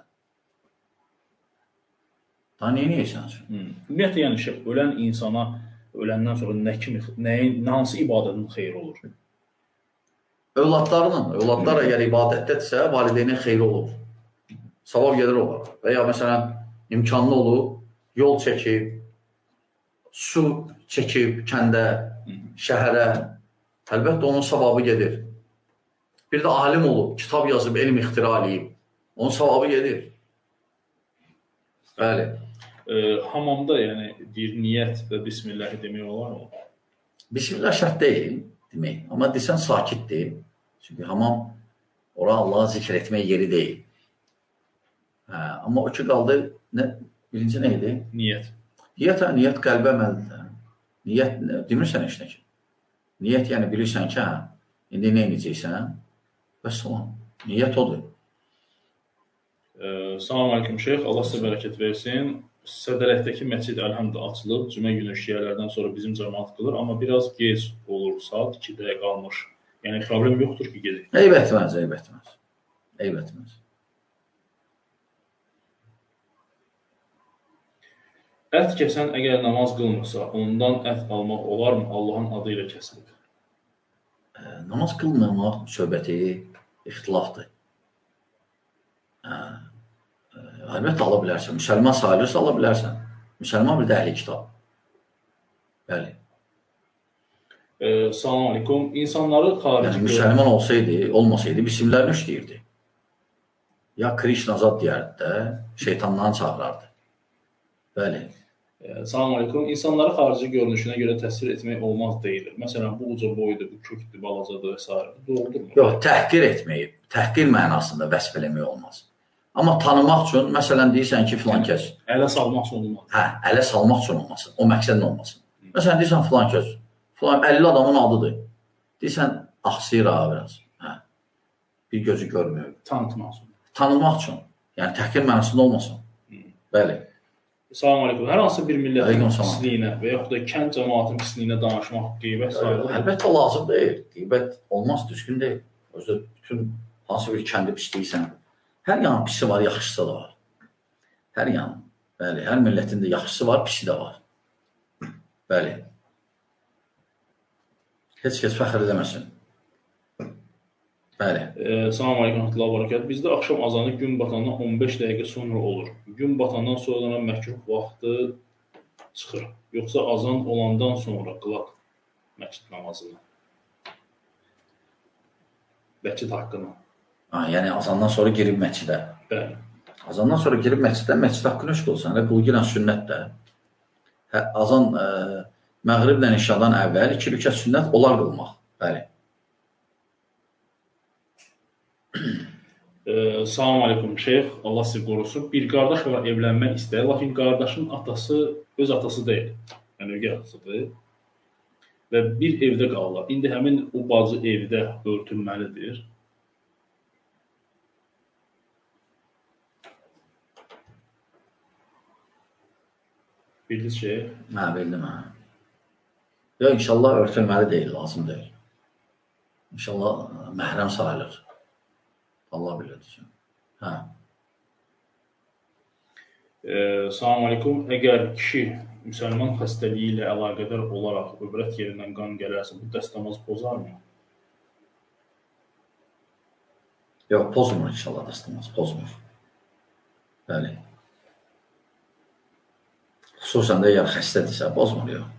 B: Daha niyə neyəsən?
A: Ümumiyyətlə, yəni, ölən insana öləndən sonra hansı ibadətin xeyri olur?
B: Övladlar əgər ibadətdədirsə, valideynin xeyri olur. Savab gedir olar. Və ya məsələn, imkanlı olub, yol çəkib, su çəkib kəndə, şəhərə, əlbəttə onun savabı gedir. Bir də alim olub, kitab yazıb, elm ixtira eləyib, onun savabı gedir. Bəli.
A: Hamamda, yəni, deyir, niyyət və bismillah demək olar mı?
B: Bismillah şərt deyil, demək. Amma desən sakitdir. Çünki hamam, ora Allah'a zikr etmək yeri deyil. Amma o ki qaldı, birinci nə idi?
A: Niyyət.
B: Niyyət qəlbə əməldir. Niyyət, demirsən işlə ki. Niyyət, yəni bilirsən ki, indi nə edəcəksən? Bəs salam. Niyyət odur.
A: Salam aleykum şeyx, Allah sizə bərəkət versin. Sədələkdəki məscid əlhəmdə açılıb, cümə günü şiyələrdən sonra bizim cəmaat qılır, amma biraz gec olur, saat 2-də qalmış. Yəni, problem yoxdur ki, gedir.
B: Eyb etməz.
A: Ət kəsən əgər namaz qılmırsa, ondan ət almaq olarmı? Allahın adı ilə kəsilir.
B: Namaz qılmamaq söhbəti ixtilafdır. Əlbəttə ala bilərsən. Müsəlman sayılırsa ala bilərsən. Müsəlman bir də əhli kitab. Bəli.
A: Salam aleykum. İnsanları xarici
B: Yəni, müsəlman olsaydı, olmasaydı, bisimlərini işləyirdi. Ya Krishna zad deyərdi də, şeytandan çağırardı. Bəli.
A: Salam aleykum. İnsanları xarici görünüşünə görə təsvir etmək olmaz deyilir. Məsələn, bu uca boydur, bu kökdür, balacadır və s. Doğrudurmu?
B: Yox, təhqir etməyib. Təhqir mənasında vəsf eləmək olmaz. Amma tanımaq üçün, məsələn, deyirsən ki, filan kəs.
A: Ələ salmaq üçün olmaz.
B: Hə, ələ salmaq üçün olmasın. O məqsədlə olmasın. Məsələn, deyirsən filan kəs. Filan 50 adamın adıdır. Deyirsən, axsıyır ha biraz. Hə. Bir gözü görmüyor.
A: Tanıtmaq üçün.
B: Tanımaq üçün. Yəni, təhqir mənasında olmasın. Bəli.
A: Salam aleykum. Hər hansı bir millətin pisliyinə və yaxud da kənd cəmaatının pisliyinə danışmaq qeybət sayılır.
B: Əlbəttə lazım deyil. Qeybət olmaz, düzgün deyil. Özü bütün hansı bir kəndi pisliysən. Hər yanın pisi var, yaxşısı da var. Hər yanın. Bəli, hər millətin də yaxşısı var, pisi də var. Bəli. Heç kəs fəxr edəməsin. Bəli.
A: Salam aleykum, Hətullah Barakət. Bizdə axşam azanı gün batandan 15 dəqiqə sonra olur. Gün batandan sonra məkruh vaxtı çıxır. Yoxsa azan olandan sonra qılaq məscid namazını. Məscid haqqını.
B: Yəni azandan sonra girib məscidə.
A: Bəli.
B: Azandan sonra girib məscidə, məscid haqqını eşq olsan. Qul girən sünnət də. Azan məğriblə işadan əvvəl 2 rükət sünnət olar qılmaq. Bəli.
A: Salam aleykum şeyx, Allah sizi qorusun. Bir qardaş var evlənmək istəyir, lakin qardaşın atası öz atası deyil, yəni ögey atasıdır və bir evdə qalırlar. İndi həmin o bacı evdə örtülməlidir. Bildiniz şeyx?
B: Hə, bildim hə. Yox, inşallah örtülməli deyil, lazım deyil. İnşallah məhrəm sayılır. Allah bilir. Hə.
A: Salam aleykum. Əgər kişi müsəlman xəstəliyi ilə əlaqədar olaraq övrət yerindən qan gələrsə, bu dəstəmaz pozarmı?
B: Yox, pozmur inşallah dəstəmaz, pozmur. Bəli. Xüsusən də əgər xəstədirsə, pozmur, yox.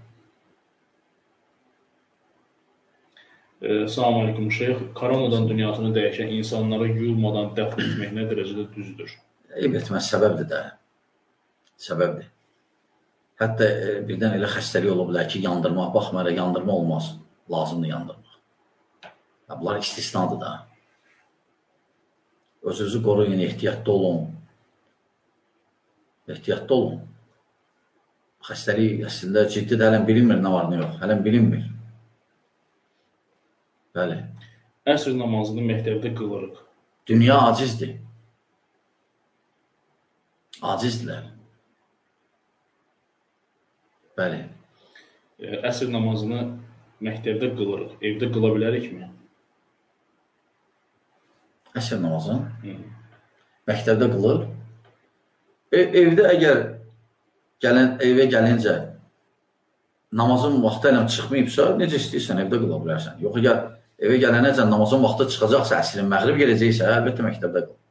A: Salam aleykum şeyx. Koronadan dünyasını dəyişən insanları yuyulmadan dəfn etmək nə dərəcədə düzdür?
B: Eyb etməz, səbəbdir də. Səbəbdir. Hətta birdən elə xəstəlik ola bilər ki, yandırmaq, baxmayaraq yandırma olmaz. Lazımdır yandırmaq. Bunlar istisnadır da. Özünüzü qoruyun, ehtiyatlı olun. Ehtiyatlı olun. Xəstəlik əslində ciddi də hələn bilinmir, nə var, nə yox. Hələn bilinmir. Bəli.
A: Əsr namazını məktəbdə qılırıq.
B: Dünya acizdir. Acizdirlər. Bəli.
A: Əsr namazını məktəbdə qılırıq. Evdə qıla bilərikmi?
B: Əsr namazını məktəbdə qılır. Evdə əgər evə gəlincə namazın vaxtı ilə çıxmayıbsa, necə istəyirsən, evdə qıla bilərsən. Yox, əgər evə gələnəcə namazın vaxtı çıxacaqsa, əsrin məğrib gələcəksə, əlbəttə məktəbdə qıl.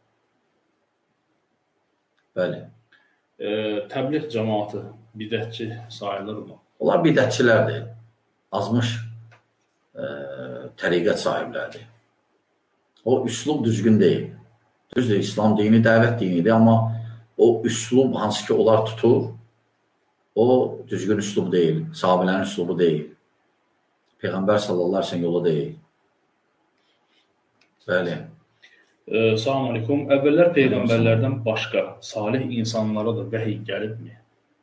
B: Bəli.
A: Təbliğ cəmaatı bidətçi sayılırmı?
B: Onlar bidətçilərdir. Azmış təriqət sahiblərdir. O üslub düzgün deyil. Düzdür, İslam dini dəvət dinidir, amma o üslub hansı ki onlar tutur, o düzgün üslub deyil, sahabilərin üslubu deyil. Peyğəmbər sallallahu əleyhi yolu deyil. Bəli.
A: Salam aleykum. Əvvəllər peyğəmbərlərdən başqa salih insanlara da vəhiy gəlibmi?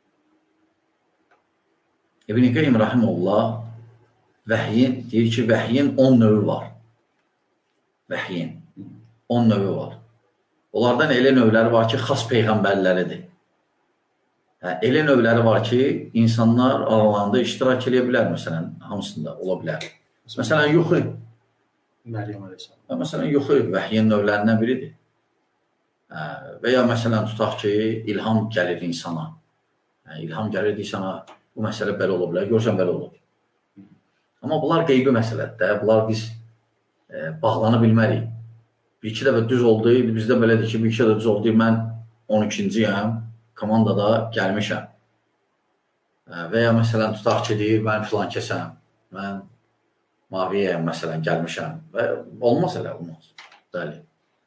B: İbn-i Qeym Rahimullah vəhyin, deyir ki, vəhyin 10 növü var. Vəhyin 10 növü var. Onlardan elə növləri var ki, xas peyğəmbərləridir. Elə növləri var ki, insanlar aralarında iştirak edə bilər, məsələn, hamısında ola bilər. Məsələn, yuxu.
A: Məryəm əleyhissalam.
B: Məsələn, yuxu vəhyin növlərindən biridir. Və ya məsələn, tutaq ki, ilham gəlir insana. İlham gəlir insana, bu məsələ belə ola bilər, görsən belə olur. Amma bunlar qeybi məsələdir. Bunlar biz bağlana bilmərik. Bir-iki dəfə düz oldu, bizdə belədir ki, bir-iki dəfə düz oldu, mən 12-ciyəm, komandada gəlmişəm. Və ya məsələn, tutaq ki, deyir, mən filan kəsəm, mən Maviyə məsələn gəlmişəm və olmaz elə, olmaz. Bəli.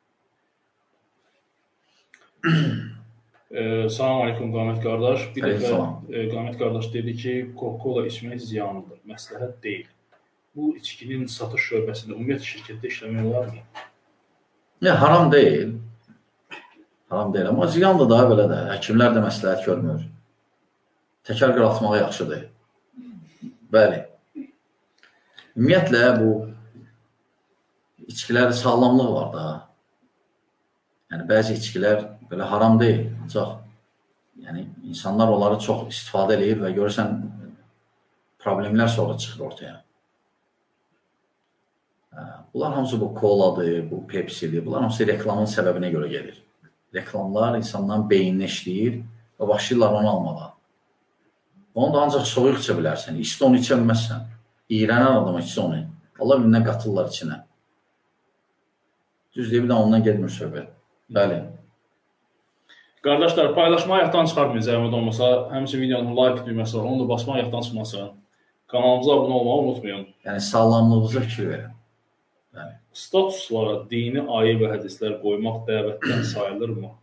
A: Salam aleykum Qamət qardaş. Bir dəfə
B: Salam.
A: Qamət qardaş dedi ki, Coca-Cola içmək ziyanlıdır, məsləhət deyil. Bu içkinin satış şöbəsində ümumiyyətlə şirkətdə işləmək olarmı?
B: Haram deyil. Haram deyil, amma ziyandır da belə də. Həkimlər də məsləhət görmür. Təkər qıraltmağa yaxşıdır. Bəli. Ümumiyyətlə, bu içkilərdə sağlamlıq var da. Yəni, bəzi içkilər belə haram deyil. Ancaq insanlar onları çox istifadə edir və görürsən, problemlər sonra çıxır ortaya. Bunlar hamısı bu koladır, bu pepsidir. Bunlar hamısı reklamın səbəbinə görə gelir. Reklamlar insanların beynini işləyir və başlayırlar onu almağa. Onu da ancaq soyuq içə bilərsən. İsti onu içə bilməzsən. İğrənən adama içsə onu. Allah bilinə qatırlar içinə. Düz deyib də ondan gedmir söhbət. Bəli.
A: Qardaşlar, paylaşmağı yaddan çıxartmayın zəhmət olmasa. Həmçinin videonun like düyməsi var. Onu da basmağı yaddan çıxmasın. Kanalımıza abunə olmağı unutmayın.
B: Yəni, sağlamlığınıza fikir verin. Bəli.
A: Statuslara dini ayə və hədislər qoymaq dəvətdən sayılırmı?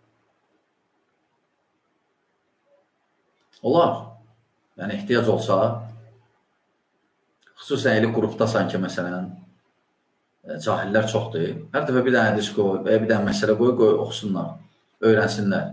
B: Olar. Yəni, ehtiyac olsa, xüsusən elə qrupdasan ki, məsələn, cahillər çoxdur. Hər dəfə bir dənə hədis qoy, və bir dənə məsələ qoy, oxusunlar, öyrənsinlər.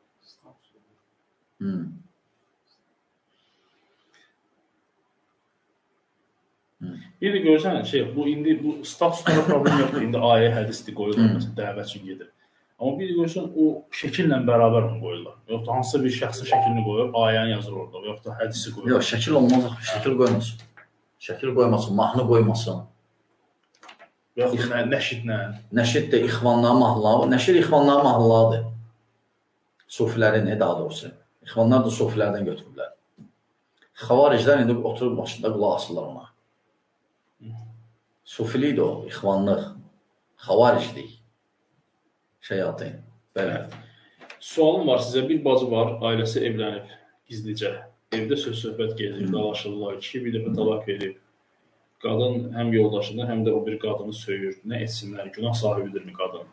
A: Bir də görürsən, indi bu statuslara problem yoxdur. İndi ayə, hədisdir qoyurlar, məsələn, dəvət üçün gedir. Amma bir də görürsən, o şəkillə bərabər onu qoyurlar. Yoxdur, hansısa bir şəxsin şəklini qoyur, ayəni yazır orada, yoxdur, hədisi qoyur.
B: Yox, şəkil olmaz, şəkil qoymasın. Şəkil qoymasın, mahnı qoymasın.
A: Yoxdur, nəşidlə.
B: Nəşid də ixvanlığa mahnılar. Nəşid ixvanlığa mahnılardır. Sufilərin, daha doğrusu. İxvanlar da sufilərdən götürürlər. Xavariclər indi oturub başında qulaq asırlar ona. Sufilik də o, ixvanlıq, xavariclik, şeyatın, belə.
A: Sualım var sizə, bir bacı var, ailəsi evlənib gizlicə. Evdə söz-söhbət gedir, dalaşırlar, kişi bir dəfə talaq verib. Qadın həm yoldaşını, həm də o bir qadını söyür. Nə etsinlər, günah sahibidirmi qadın?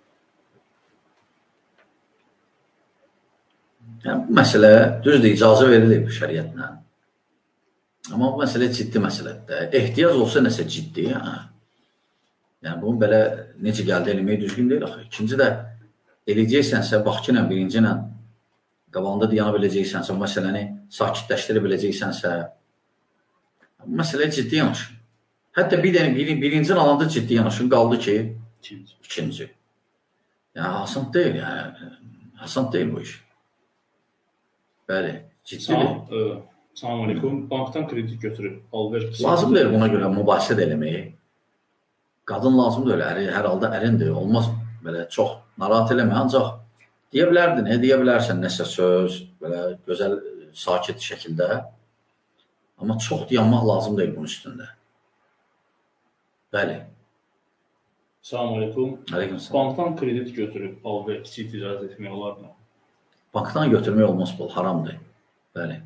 B: Yəni, bu məsələ düzdür, icazə verilib şəriətlə. Amma bu məsələ ciddi məsələdir. Ehtiyac olsa nəsə ciddi. Yəni, bunu belə necə gəldi eləmək düzgün deyil. İkinci də eləyəcəksənsə, baxki ilə, birinci ilə qabağında dayana biləcəksənsə, bu məsələni sakitləşdirə biləcəksənsə, bu məsələyə ciddi yanaşın. Hətta birinci alanda ciddi yanaşın, qaldı ki, ikinci. Yəni, asan deyil, asan deyil bu iş. Bəli, ciddidir.
A: Salam aleykum. Bankdan kredit götürüb, alver...
B: Lazım deyil buna görə mübahisə də eləməyi. Qadın lazımdır öyle, hər halda ərindir. Olmaz belə çox narahat eləmə, ancaq deyə bilərdin, deyə bilərsən nəsə söz, belə gözəl, sakit şəkildə. Amma çox dayanmaq lazım deyil bunun üstündə. Bəli.
A: Salam aleykum.
B: Aleyküm salam.
A: Bankdan kredit götürüb, alver, kiçik ticarət etmək olar mı?
B: Bankdan götürmək olmaz, bu haramdır. Bəli.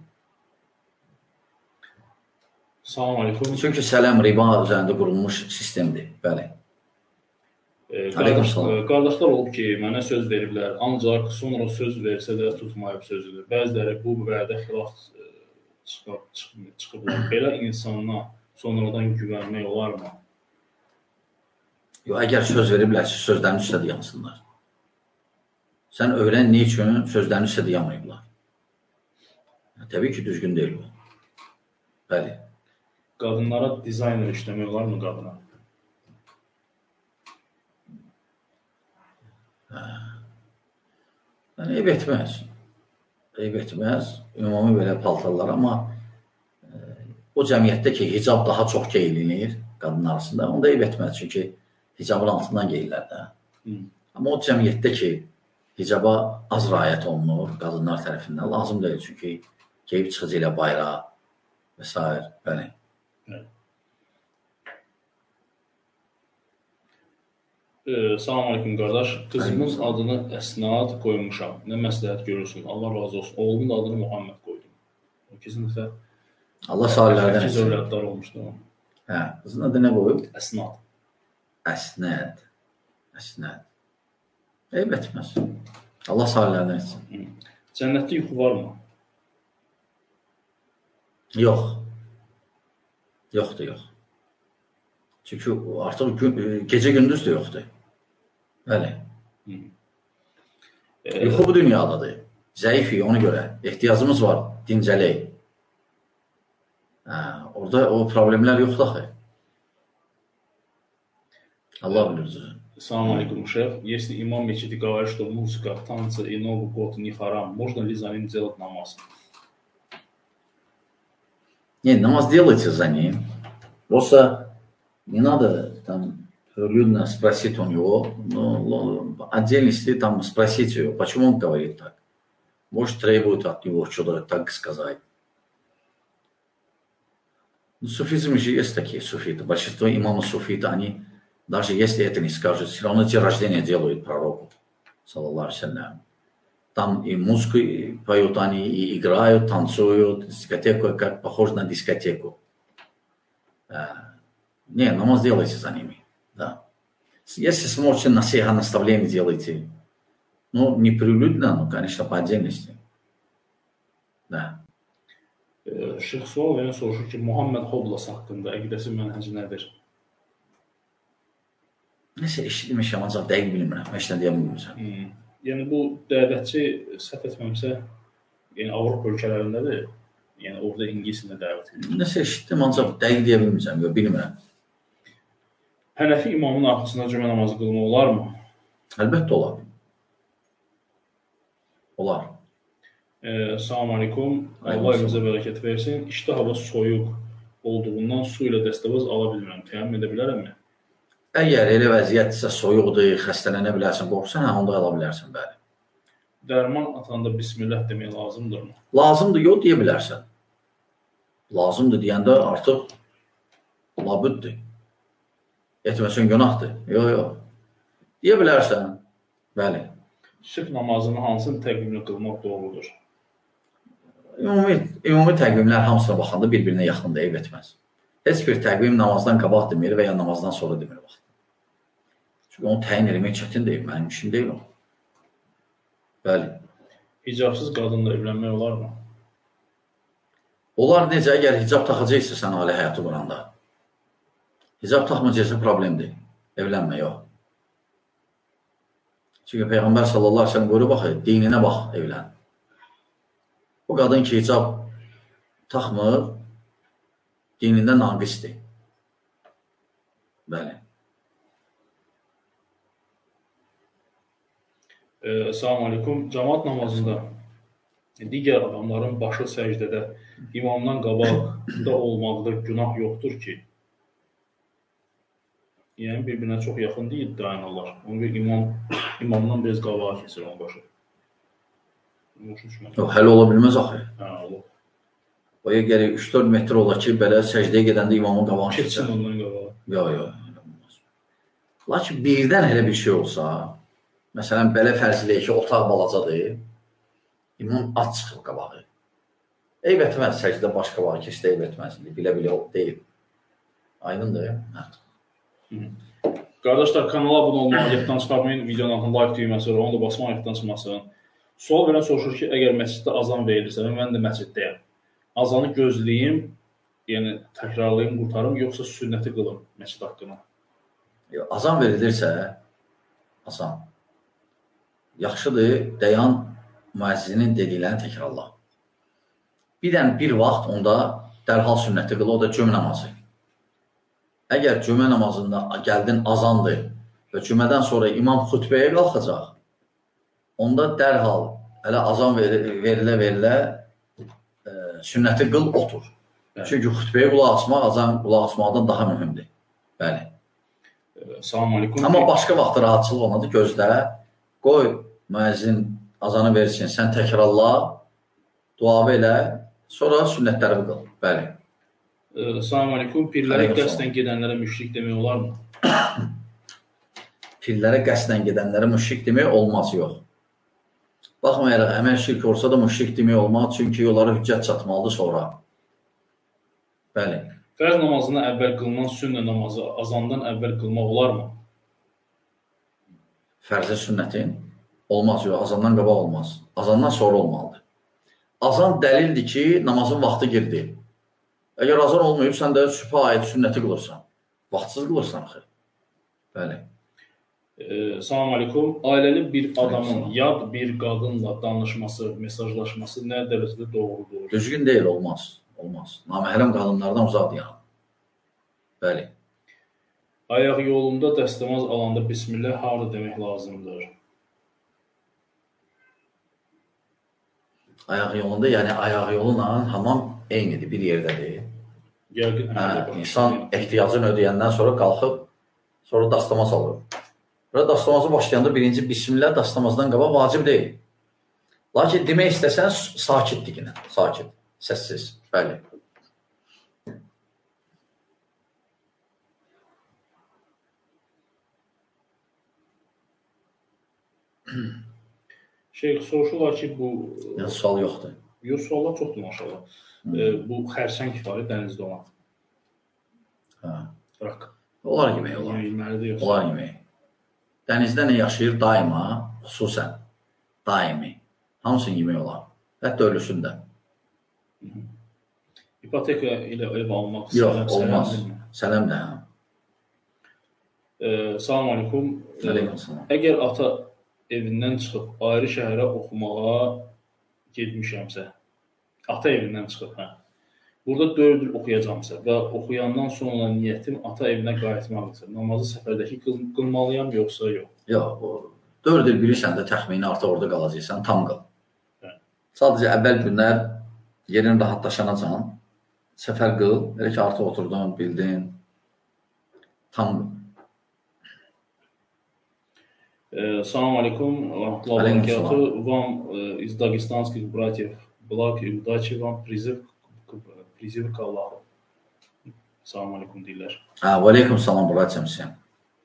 A: Salam aleykum.
B: Çünki sələm riba üzərində qurulmuş sistemdir. Bəli.
A: Qardaşlar olub ki, mənə söz veriblər, ancaq sonra söz versə də tutmayıb sözüdür. Bəziləri bu vədə xilaf çıxıblar. Belə insana sonradan güvənmək olar mı?
B: Yox, əgər söz veriblərsə, sözlərin üstə dayansınlar. Sən öyrən nə üçün sözlərin üstə dayanmayıblar? Təbii ki, düzgün deyil bu. Bəli.
A: Qadınlara dizayner işləmək olar mı qadına?
B: Eyb etməz. Eyb etməz. Ümumi belə paltarlar, amma o cəmiyyətdə ki, hicab daha çox geyilinir qadın arasında, onda eyb etməz. Çünki hicabın altından geyirlər də. Amma o cəmiyyətdə ki, hicaba az riayət olunur qadınlar tərəfindən, lazım deyil. Çünki geyib çıxıcı ilə bayrağı və s. Bəli.
A: Salam aleykum qardaş. Qızımız adını Əsnad qoymuşam. Nə məsləhət görürsün? Allah razı olsun. Oğlumun adını Muhammed qoydum. O kesin dəfə
B: Allah salihlərdən
A: etsin. Övladlar olmuşdu.
B: Hə, qızın adı nə qoyub?
A: Əsnad.
B: Əsnəd. Əsnəd. Eyb etməz. Allah salihlərdən etsin.
A: Cənnətdə yuxu varmı?
B: Yox. Yoxdur, yox. Çünki artıq gecə-gündüz də yoxdur. Bəli. Yuxu bu dünyadadır. Zəifik, ona görə. Ehtiyacımız var, dincələk. Orada o problemlər yoxdur axı. Allah bilir.
A: Assalamu alaikum, шеф. Если имам мечети говорит, что музыка, танцы и Новый год не харам, можно ли за ним делать намаз?
B: Нет, намаз делайте за ним. Просто не надо там людно спросить у него, но отдельности там спросить его, почему он говорит так. Может, требует от него что-то так сказать. Суфизм же есть такие суфиты. Большинство имамов суфиты, они, даже если это не скажут, все равно день рождения делают пророку. Саллаллаху алейхи. Там и музыку поют они, и играют, танцуют. Дискотеку, как похоже на дискотеку. Не, намаз делайте за ними. Да. Если сможете насиха, наставление делайте. Ну, не прилюдно, но, конечно, по отдельности. Да.
A: Şeyx sual verən soruşur ki, Muhammed Hoblas haqqında əqidəsi mənhəci nədir?
B: Nəsə eşitmişəm, ancaq dəqiq bilmirəm. Heç nə deyə bilmirəm.
A: Yəni bu dəvətçi səhv etməmsə, yəni Avropa ölkələrindədir. Yəni orada ingiliscə dəvət edir.
B: Nəsə eşitdim, ancaq dəqiq deyə bilmirəm, bilmirəm.
A: Hənəfi imamın arxasında cümə namazı qılmaq olarmı?
B: Əlbəttə olar. Olar.
A: Salam aleykum. Allah evimizə bərəkət versin. İşdə hava soyuq olduğundan su ilə dəstəvaz ala bilmirəm. Təmin edə bilərəmmi?
B: Əgər elə vəziyyətsə, soyuqdur, xəstələnə bilərsən, qorxsan, onda ala bilərsən, bəli.
A: Dərman atanda bismillah demək lazımdırmı?
B: Lazımdır, yox, deyə bilərsən. Lazımdır deyəndə artıq labüddür. Etməsən günahdır. Yox. Deyə bilərsən, bəli.
A: Sübh namazını hansının təqvimini qılmaq doğrudur?
B: Ümumi təqvimlər hamısına baxanda bir-birinə yaxındır, eyb etməz. Heç bir təqvim namazdan qabaq demir və ya namazdan sonra demir vaxt. Çünki onu təyin eləmək çətin deyil, mənim işim deyil o. Bəli.
A: Hicabsız qadınla evlənmək olarmı?
B: Onlar necə, əgər hicab taxacaqsa sən ailə həyatı quranda. Hicab taxmayacaqsa problemdir, evlənmə, yox. Çünki Peyğəmbər sallallahu aleyhi ve sellem buyurur, bax, dininə bax, evlən. O qadın ki, hicab taxmır, dinində naqisdir. Bəli.
A: Salam aleykum. Cəmaat namazında digər adamların başı səcdədə imamdan qabaqda olmaqda günah yoxdur ki, yəni bir-birinə çox yaxın deyil dayanırlar. Onun bir imamdan biraz qabağa keçir onun başı.
B: Yox, hələ ola bilməz axı.
A: Olur.
B: Oya gərək 3-4 metr ola ki, belə səcdəyə gedəndə imamın qabağına
A: keçsin ondan qabağa.
B: Yox. Lakin birdən elə bir şey olsa, məsələn, belə fərzləyək ki, otaq balacadır, imam at çıxıb qabağı. Eyb etməz, səcdə baş qabağı keçdə eyb etməz. Bilə-bilə deyil. Aydındır.
A: Qardaşlar, kanala abunə olmağı, yaddan çıxarmayın, videonun altına like düyməsi var, onu da basmaq yaddan çıxmasın. Sual verən soruşur ki, əgər məsciddə azan verilirsə, mən də məsciddəyəm. Azanı gözləyim, yəni təkrarlayım, qurtarım, yoxsa sünnəti qılım məscid haqqına?
B: Azan verilirsə, azan. Yaxşıdır, dayan müəzzinin dediklərini təkrarla. Bir vaxt onda dərhal sünnəti qıl, o da cümə namazı. Əgər cümə namazında gəldin azandır və cümədən sonra imam xütbəyə qalxacaq, onda dərhal hələ azan verilə sünnəti qıl, otur. Çünki xütbəyə qulaq asmaq, azan qulaq asmaqdan daha mühümdür. Bəli.
A: Salam aleykum.
B: Amma başqa vaxt rahatçılıq olmadı, gözlə, qoy müəzzin azanı versin, sən təkrarla, duavə elə, sonra sünnətləri qıl. Bəli.
A: Salam aleykum. Pirlərə qəsdən gedənlərə müşrik demək olarmı?
B: Pirlərə qəsdən gedənlərə müşrik demək olmaz, yox. Baxmayaraq, əməl şirk olsa da müşrik demək olmaz, çünki onlara hüccət çatmalıdır sonra. Bəli.
A: Fərz namazından əvvəl qılınan sünnə namazı azandan əvvəl qılmaq olarmı?
B: Fərzə sünnətin olmaz, yox, azandan qabaq olmaz. Azandan sonra olmalıdır. Azan dəlildir ki, namazın vaxtı girdi. Əgər azan olmayıb, sən də sübhə aid sünnəti qılırsan. Vaxtsız qılırsan axı. Bəli.
A: Salam aleykum. Ailəli bir adamın yad bir qadınla danışması, mesajlaşması nə dərəcədə doğrudur?
B: Düzgün deyil, olmaz. Olmaz. Naməhrəm qadınlardan uzaq deyəm. Bəli.
A: Ayaq yolunda dəstəmaz alanda Bismillah harada demək lazımdır?
B: Ayaq yolunda, yəni ayaq yolla hamam eynidir, bir yerdədir. İnsan ehtiyacını ödəyəndən sonra qalxıb, sonra dastamaz alır. Və dastamazı başlayanda birinci Bismillah dastamazdan qabaq vacib deyil. Lakin demək istəsən, sakitdir yine, sakit, səssiz, bəli.
A: Şeyx, soruşurlar ki, bu...
B: Yəni, sual yoxdur.
A: Yox, suallar çoxdur maşallah. Bu xərçəng var, dənizdə olan. Rak.
B: Onlar yemək olar.
A: Yeməlidir yoxsa?
B: Onlar yemək. Dənizdə nə yaşayır daima, xüsusən, daimi. Hamısını yemək olar. Hətta ölüsündə.
A: İpoteka ilə ev almaq
B: yox, olmaz. Sələm də.
A: Salam aleykum.
B: Aleykum salam.
A: Əgər ata evindən çıxıb ayrı şəhərə oxumağa getmişəmsə, ata evindən çıxıb, burada 4 il oxuyacamsa və oxuyandan sonra niyyətim ata evinə qayıtmaqdır. Namazı səfərdəki qılmalıyam, yoxsa yox?
B: Yox, 4 il bilirsən də təxmini artıq orada qalacaqsan, tam qal. Sadəcə əvvəl günlər yerin rahatlaşanacan, səfər qıl, elə ki artıq oturdun, bildin, tam qıl.
A: Salam aleykum, rahmetullahi ve barakatuh. Вам из дагестанских братьев благ и удачи вам, призыв к Аллаху. Salam aleykum deyirlər.
B: Və aleykum salam, bratcam sen.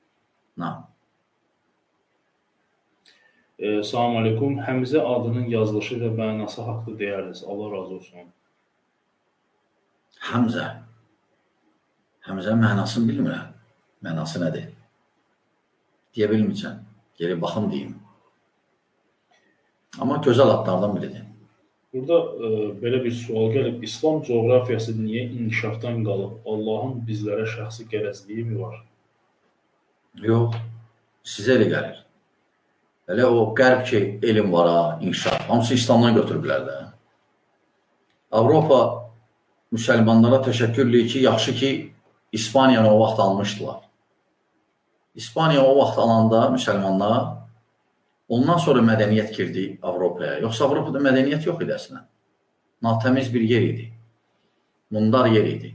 A: Salam aleykum. Həmzə adının yazılışı və mənası haqlı deyərdiniz. Allah razı olsun.
B: Həmzə. Həmzə mənasını bilmirəm. Mənası nədir? Deyə bilməyəcəm. Geri baxım deyim. Amma gözəl adlardan biridir.
A: Burada belə bir sual gəlib. İslam coğrafiyası niyə inkişafdan qalıb? Allahın bizlərə şəxsi qərəzliyi mi var?
B: Yox. Sizə elə gəlir. Elə o qərb ki, elm var, inkişaf. Hamısı İslamdan götürüblər də. Avropa müsəlmanlara təşəkkürlüyü ki, yaxşı ki, İspaniyanı o vaxt almışdılar. İspaniya o vaxt alanda müsəlmanlar, ondan sonra mədəniyyət girdi Avropaya. Yoxsa Avropada mədəniyyət yox idi əslən. Natəmiz bir yer idi. Mundar yer idi.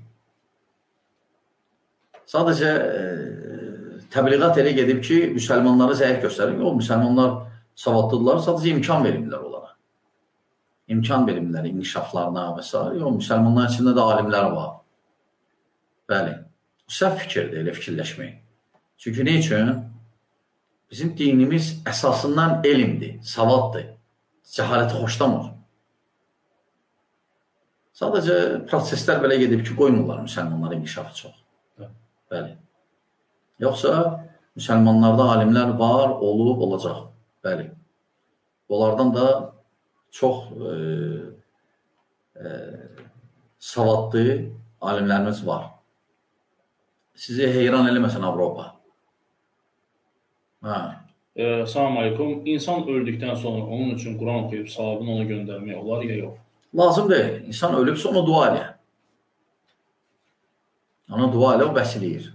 B: Sadəcə təbliğat elə gedib ki, müsəlmanları zəif göstərir. O, müsəlmanlar savadlıdırlar, sadəcə imkan verirlər onlara. İmkan verirlər inkişaflarına və s. O, müsəlmanların içində də alimlər var. Bəli. Səhv fikirdir, elə fikirləşmək. Çünki ne üçün? Bizim dinimiz əsasından elmdir, savaddır. Cəhaləti xoşlamır. Sadəcə proseslər belə gedib ki, qoymurlar müsəlmanların inkişafı çox. Bəli. Yoxsa müsəlmanlarda alimlər var, olub, olacaq. Bəli. Onlardan da çox savadlı alimlərimiz var. Sizi heyran eləməsin Avropa.
A: Salam aleykum. İnsan öldükdən sonra onun üçün Quran oxuyub savabını ona göndərmək olar ya yox?
B: Lazım deyil. İnsan ölübsə ona dua elə. Ona dua elə, o bəsləyir.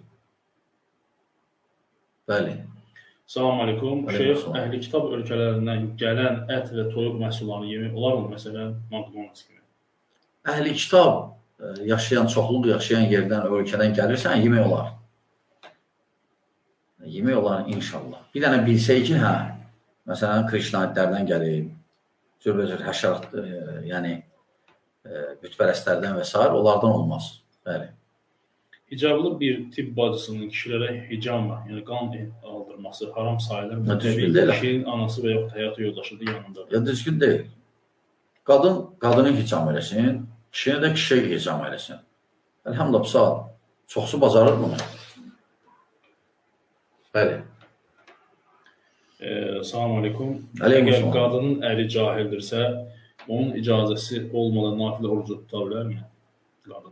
B: Bəli.
A: Salam aleykum. Şeyx, əhli kitab ölkələrindən gələn ət və toyuq məhsullarını yemək olar mı? Məsələn, McDonald's kimi.
B: Əhli kitab yaşayan, çoxluq yaşayan yerdən, ölkədən gəlirsən, yemək olar. Yemək olar inşallah. Bir dənə bilsək ki, məsələn, krişnaitlərdən gəlib, cürbəcür həşərat, yəni bütpərəstlərdən və s. onlardan olmaz. Bəli.
A: Hicablı bir tibb bacısının kişilərə hicama, yəni qan aldırması haram sayılır mı? Kişinin anası və yaxud həyat yoldaşıdır yanında.
B: Ya düzgün deyil. Qadının hicam eləsin, kişini də kişi hicam eləsin. Elhamdülillah, bu saat çoxsu bacarır bunu. Bəli.
A: Salam aleykum.
B: Aleyküm
A: Əgər
B: salam.
A: qadının əri cahildirsə, onun icazəsi olmadan nafilə orucu tuta bilərmi? Qadın.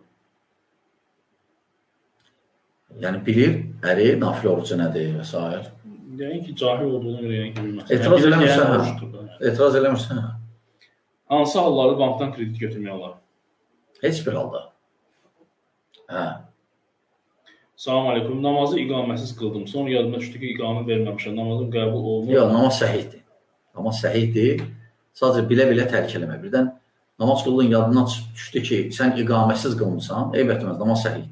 B: Yəni bilir, əri nafilə orucu nədir və s.
A: Yəni ki, cahil olduğunu görə yəni ki, bilməsin.
B: Etiraz
A: Yəni,
B: eləmirsən,
A: oruç tutur.
B: Etiraz eləmirsən,
A: Hansı hallarda bankdan kredit götürmək olar?
B: Heç bir halda. Hə.
A: Salam aleykum. Namazı iqaməsiz qıldım. Sonra yadıma düşdü ki, iqamı verməmişəm. Namazım qəbul olunur.
B: Yox, namaz səhihdir. Namaz səhihdir. Sadəcə bilə-bilə tərk eləmə. Birdən namaz qıldığın yadından düşdü ki, sən iqaməsiz qılmısan, eyb etməz, namaz səhihdir.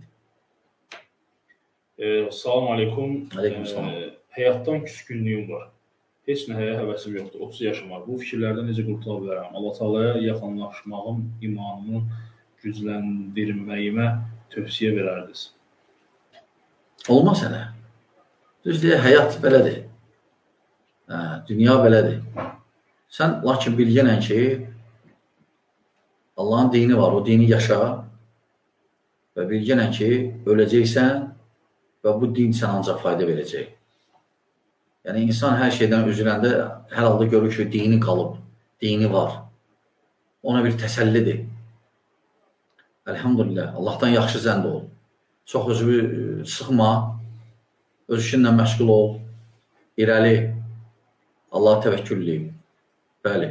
A: Salam aleykum.
B: Aleyküm salam.
A: Həyatdan küskünlüyüm var. Heç nəyə həvəsim yoxdur. 30 yaşım var. Bu fikirlərdən necə qurtula bilərəm? Allah Taalaya yaxınlaşmağım, imanımı gücləndirməyimə tövsiyə verərdiniz.
B: Olmaz hələ. Düz deyə, həyat belədir. Dünya belədir. Sən lakin bilgənən ki, Allahın dini var, o dini yaşa və bilgənən ki, öləcəksən və bu din sənə ancaq fayda verəcək. Yəni, insan hər şeydən üzüləndə hər halda görür ki, dini qalıb, dini var. Ona bir təsəllidir. Elhamdülillah, Allahdan yaxşı zənd ol. Çox özünü sıxma, öz işinlə məşğul ol, irəli, Allaha təvəkküllüyüm. Bəli.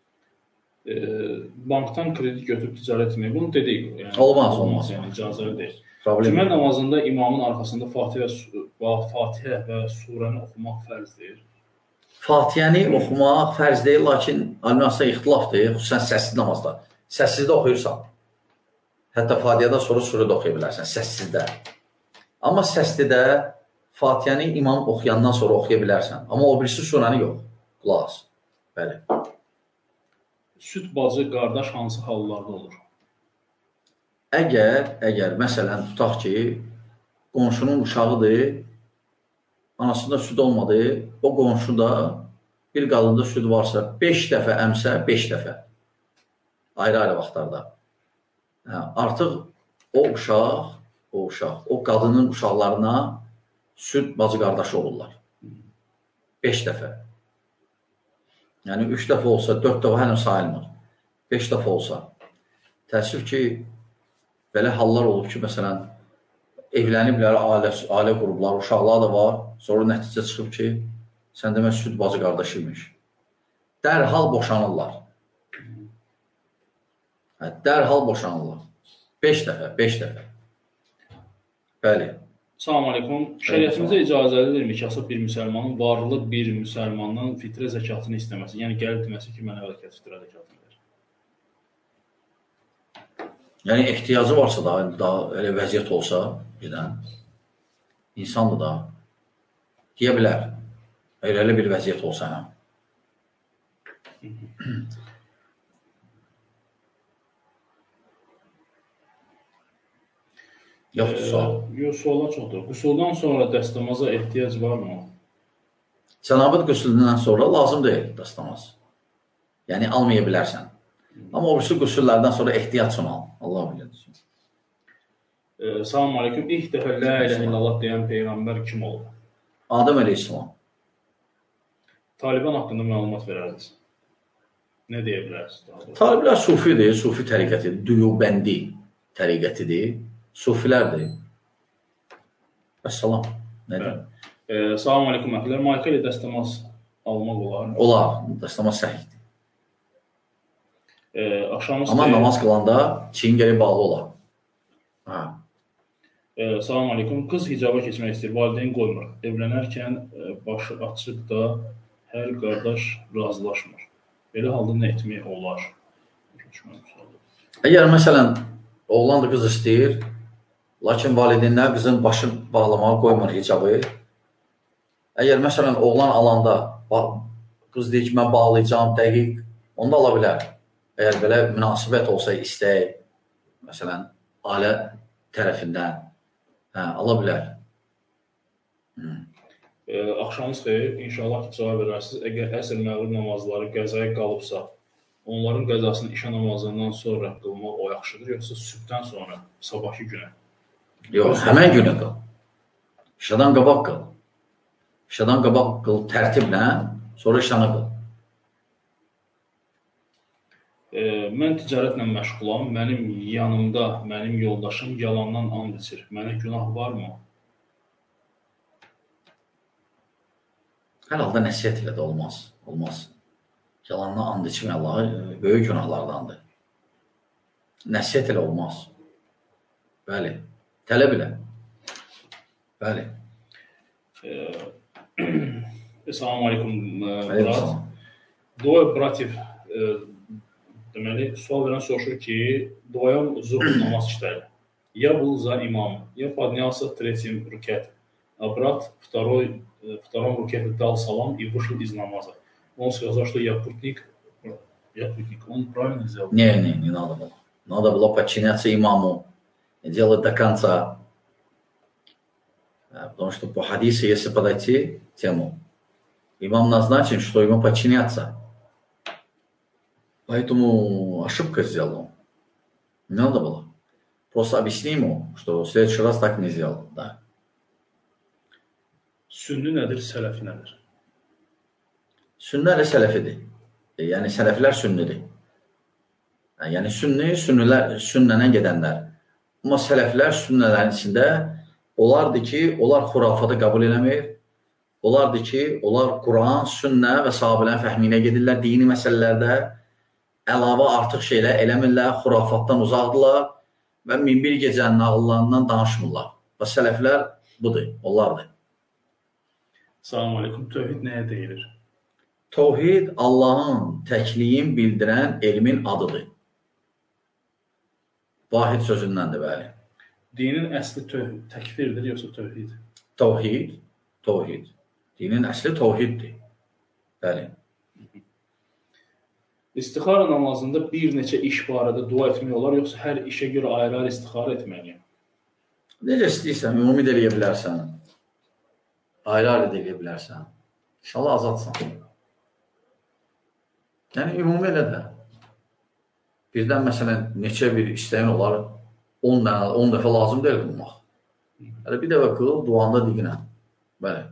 A: Bankdan kredit götürüb ticarət etmək, bunu dedik. Yəni,
B: olmaz.
A: Yəni, icazəli deyil.
B: Problem
A: Cümə namazında imamın arxasında Fatihə və surəni oxumaq fərzdir.
B: Fatihəni oxumaq fərz deyil, lakin alimlərsə ixtilafdır, xüsusən səssiz namazda. Səssizdə oxuyursan. Hətta Fatihədən sonra surə də oxuya bilərsən, səssizdə. Amma səslidə Fatihəni imam oxuyandan sonra oxuya bilərsən. Amma o birisi surəni yox. Qulaq as. Bəli.
A: Süd bacı, qardaş hansı hallarda olur?
B: Əgər, məsələn, tutaq ki, qonşunun uşağıdır, anasında süd olmadı, o qonşuda bir qadında süd varsa 5 dəfə əmsə, 5 dəfə. Ayrı-ayrı vaxtlarda. Artıq o uşaq, o qadının uşaqlarına süd bacı qardaşı olurlar. 5 dəfə. Yəni 3 dəfə olsa, 4 dəfə hələ sayılmır. 5 dəfə olsa. Təəssüf ki, belə hallar olub ki, məsələn, evləniblər, ailə qurublar, uşaqlar da var, sonra nəticə çıxıb ki, sən demək süd bacı qardaşıymış. Dərhal boşanırlar. Dərhal boşanırlar. 5 dəfə. Bəli.
A: Salam aleykum. Şəriətimizdə icazəlidirmi kasıb bir müsəlmanın varlı bir müsəlmandan fitrə zəkatını istəməsi? Yəni, gəlib deməsi ki, mənə fitrə zəkatını verir.
B: Yəni, ehtiyacı varsa da, elə vəziyyət olsa, birdən, insandır da, deyə bilər, elə bir vəziyyət olsa, hə. Yoxdur, sual.
A: Yox, suallar çoxdur. Qüsuldan sonra dəstəmaza ehtiyac varmı?
B: Cənabət qüsulundan sonra lazım deyil dəstəmaz. Yəni, almaya bilərsən. Amma o birisi qüsullardan sonra ehtiyac üçün al. Allah bilir.
A: Salam aleykum. İlk dəfə la iləhə illallah deyən Peyğəmbər kim olub?
B: Adəm əleyhissalam.
A: Taliban haqqında məlumat verərdiniz. Nə deyə bilərsiniz?
B: Taliblər sufidir, sufi təriqətidir, Duyubəndi təriqətidir, sufilərdir. Əssalam. Nədir?
A: Salam aleykum, əhlər. Marka ilə dəstəmaz almaq olar?
B: Olar, dəstəmaz səhihdir. Amma namaz qılanda çiyin geri bağlı olar.
A: Salam aleykum. Qız hicaba keçmək istəyir, valideyn qoymur. Evlənərkən başı açıq da hər qardaş razılaşmır. Belə halda nə etmək olar?
B: Əgər məsələn, oğlan da qız istəyir, lakin valideynlər qızın başını bağlamağa qoymur hicabı. Əgər məsələn, oğlan alanda qız deyir ki, mən bağlayacağım, dəqiq, onu da ala bilər. Əgər belə münasibət olsa, istək, məsələn, ailə tərəfindən, ala bilər.
A: Axşamınız xeyir, inşallah ki, cavab verərsiniz. Əgər əsr məğrib namazları qəzaya qalıbsa, onların qəzasını işə namazından sonra qılmaq o yaxşıdır, yoxsa sübhdən sonra, sabahki günə?
B: Yox, həmən günü qıl. İşadan qabaq qıl. İşadan qabaq qıl tərtiblə, sonra işanı qıl.
A: Mən ticarətlə məşğulam, mənim yanımda, mənim yoldaşım yalandan and içir. Mənə günah varmı?
B: Hər halda nəsiyyət ilə də olmaz. Olmaz. Yalandan and içmək Allahı böyük günahlardandır. Nəsiyyət ilə olmaz. Bəli. Tələb ilə. Bəli.
A: Assalamu alaikum, brat. Двое братьев, deməli, sual verən soruşur ki, вдвоем zuhr namaz читали. Я был за имамом. Я поднялся в третьем рукате, а брат в втором рукате дал салам и вышел из намаза. Он сказал, что я путник. Он правильно сделал?
B: Не надо было. Надо было подчиняться имаму и делать до конца. Потому что по хадису, если подойти к тему, имам назначен, что ему подчиняться. Поэтому ошибка сделал. Не надо было. Просто объясни ему, что в следующий раз так не сделал. Да.
A: Sünni nədir, sələfi nədir?
B: Sünnə ilə sələfidir. Yəni sələflər sünnidir. Yəni sünnənə gedənlər. Amma sələflər sünnələrin içində olardı ki, onlar xurafatı qəbul eləmir. Olardı ki, onlar Quran, sünnə və sahabələrin fəhminə gedirlər dini məsələlərdə. Əlavə artıq şeylər eləmirlər, xurafatdan uzaqdırlar və minbir gecənin nağıllarından danışmırlar. Və sələflər budur, onlardır.
A: Salam aleykum. Tövhid nəyə deyilir?
B: Tövhid Allahın təkliyin bildirən elmin adıdır. Vahid sözündəndir, bəli.
A: Dinin əsli təkfirdir, yoxsa tövhid?
B: Tövhid. Dinin əsli tövhiddir. Bəli.
A: İstixara namazında bir neçə iş barədə dua etmək olar, yoxsa hər işə görə ayrı-ayrı istixara etməliyəm?
B: Necə istəyirsən, ümumi də eləyə bilərsən. Ayrı-ayrı da eləyə bilərsən. İnşallah azadsan. Yəni, ümumi elə də. Birdən, məsələn, neçə bir istəyin olar, 10 dəfə lazım deyil qılmaq. Hələ bir dəfə qıl, duanda diqinə. Bəli.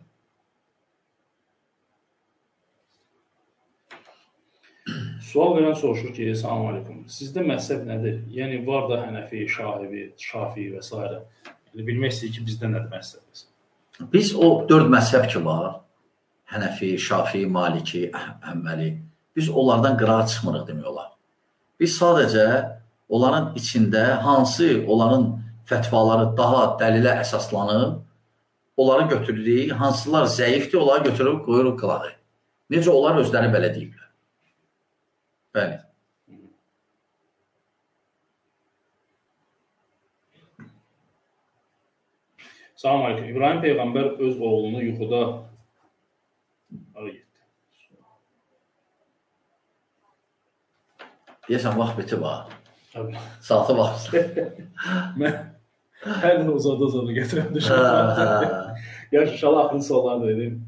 A: Sual verən soruşur ki, salam aleykum. Sizdə məzhəb nədir? Yəni, var da Hənəfi, Şafi və s. Bilmək istəyir ki, bizdə nədir məzhəb?
B: Biz o 4 məzhəb ki var, Hənəfi, Şafi, Maliki, Əhməli, biz onlardan qırağa çıxmırıq demək olar. Biz sadəcə onların içində hansı onların fətvaları daha dəlilə əsaslanıb, onları götürürük, hansılar zəifdir, onları götürüb qoyuruq qılağı. Necə onlar özləri belə deyiblər. Bəli.
A: Salam aleykum. İbrahim Peyğəmbər öz oğlunu yuxuda
B: Deyəsən, vaxt biti var.
A: Tabii.
B: Saatı vaxt.
A: Mən hər də uzada gətirəm düşürəm. Yaş inşallah axırın suallarını da edeyim.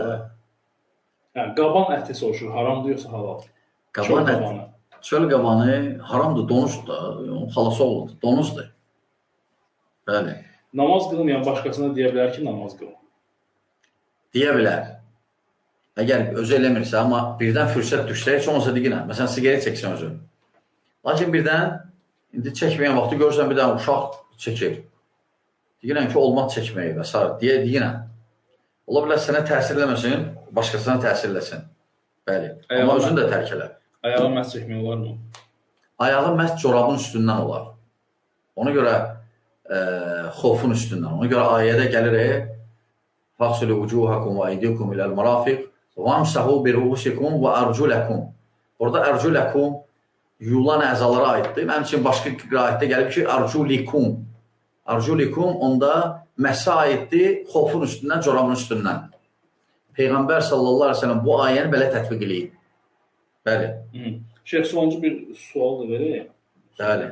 A: Qaban əti soruşur, haramdır yoxsa halal?
B: Qaban əti. Çöl qabanı haramdır, donuzdur da, xalası olur, donuzdur. Bəli.
A: Namaz qılmayan başqasına deyə bilər ki, namaz qıl.
B: Deyə bilər. Əgər özü eləmirsə, amma birdən fürsət düşsə, heç olmasa diqinə. Məsələn, sigaret çəksən özü. Lakin birdən, indi çəkməyən vaxtı görürsən, bir dənə uşaq çəkir. Deyirəm ki, olmaz çəkməyi və s. Deyirəm. Ola bilər sənə təsir eləməsin, başqasına təsir eləsin. Bəli. Amma özünü də tərk elə.
A: Ayağa məhz çəkmək olar mı?
B: Ayağı məhz corabın üstündən olar. Ona görə xofun üstündən. Ona görə ayədə gəlir Fəxsülü vücuhakum və eydikum iləl marafiq və amsahu bir ruhusikum və ərculəkum. Orada ərculəkum yulan əzalara aiddir. Mənim üçün başqa qiraətdə gəlib ki, ərculikum. Ərculikum onda məhsə aiddir xofun üstündən, corabın üstündən. Peyğəmbər sallallahu aleyhi ve sellem bu ayəni belə tətbiq eləyib. Bəli.
A: Şeyh, sonuncu bir sual da verək.
B: Bəli.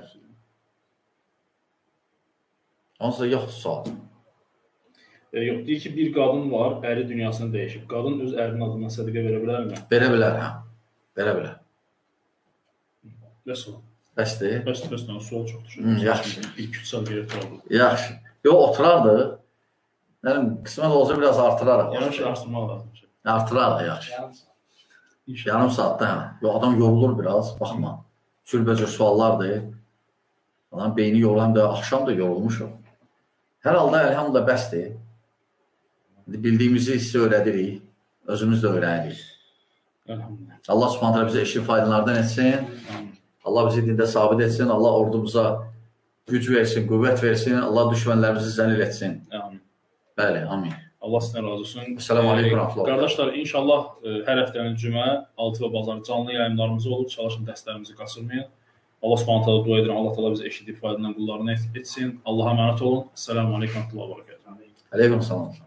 B: Onsuz da yoxdur sual.
A: Yox, deyir ki, bir qadın var, əri dünyasını dəyişib. Qadın öz ərinin adından sədəqə verə bilərmi?
B: Verə bilər, hə. Verə bilər.
A: Bəs o?
B: Bəsdir.
A: Bəs, sual çoxdur.
B: Yaxşı.
A: Bir küçsal verə qaldı.
B: Yaxşı. Yox, oturardı. Qismət olsa biraz artıraraq.
A: Yaxşı, artırmaq lazım.
B: Artıraraq, yaxşı. Yarım saatda, hə. Yox, adam yorulur biraz, baxma. Cürbəcür suallardır. Adam beyni yorulur, həm də axşam da yorulmuşum. Hər halda, əlhamdülillah, bəsdir. Bildiyimizi sizə öyrədirik, özümüz də öyrənirik. Allah subhanətlə bizə işin faydalardan etsin. Allah bizi dində sabit etsin. Allah ordumuza güc versin, qüvvət versin. Allah düşmənlərimizi zəlil etsin. Bəli, amin.
A: Allah sizdən razı olsun.
B: Esselamu aleykum.
A: Qardaşlar, inşallah hər həftənin cümə, 6 və bazar canlı yayımlarımız olur. Çalışın dərslərimizi qaçırmayın. Allah subhanətlə dua edirəm. Allah təala bizə eşidib faydadan qullarını etsin. Allaha əmanət olun. Esselamu aleykum.
B: Aleyküm salam.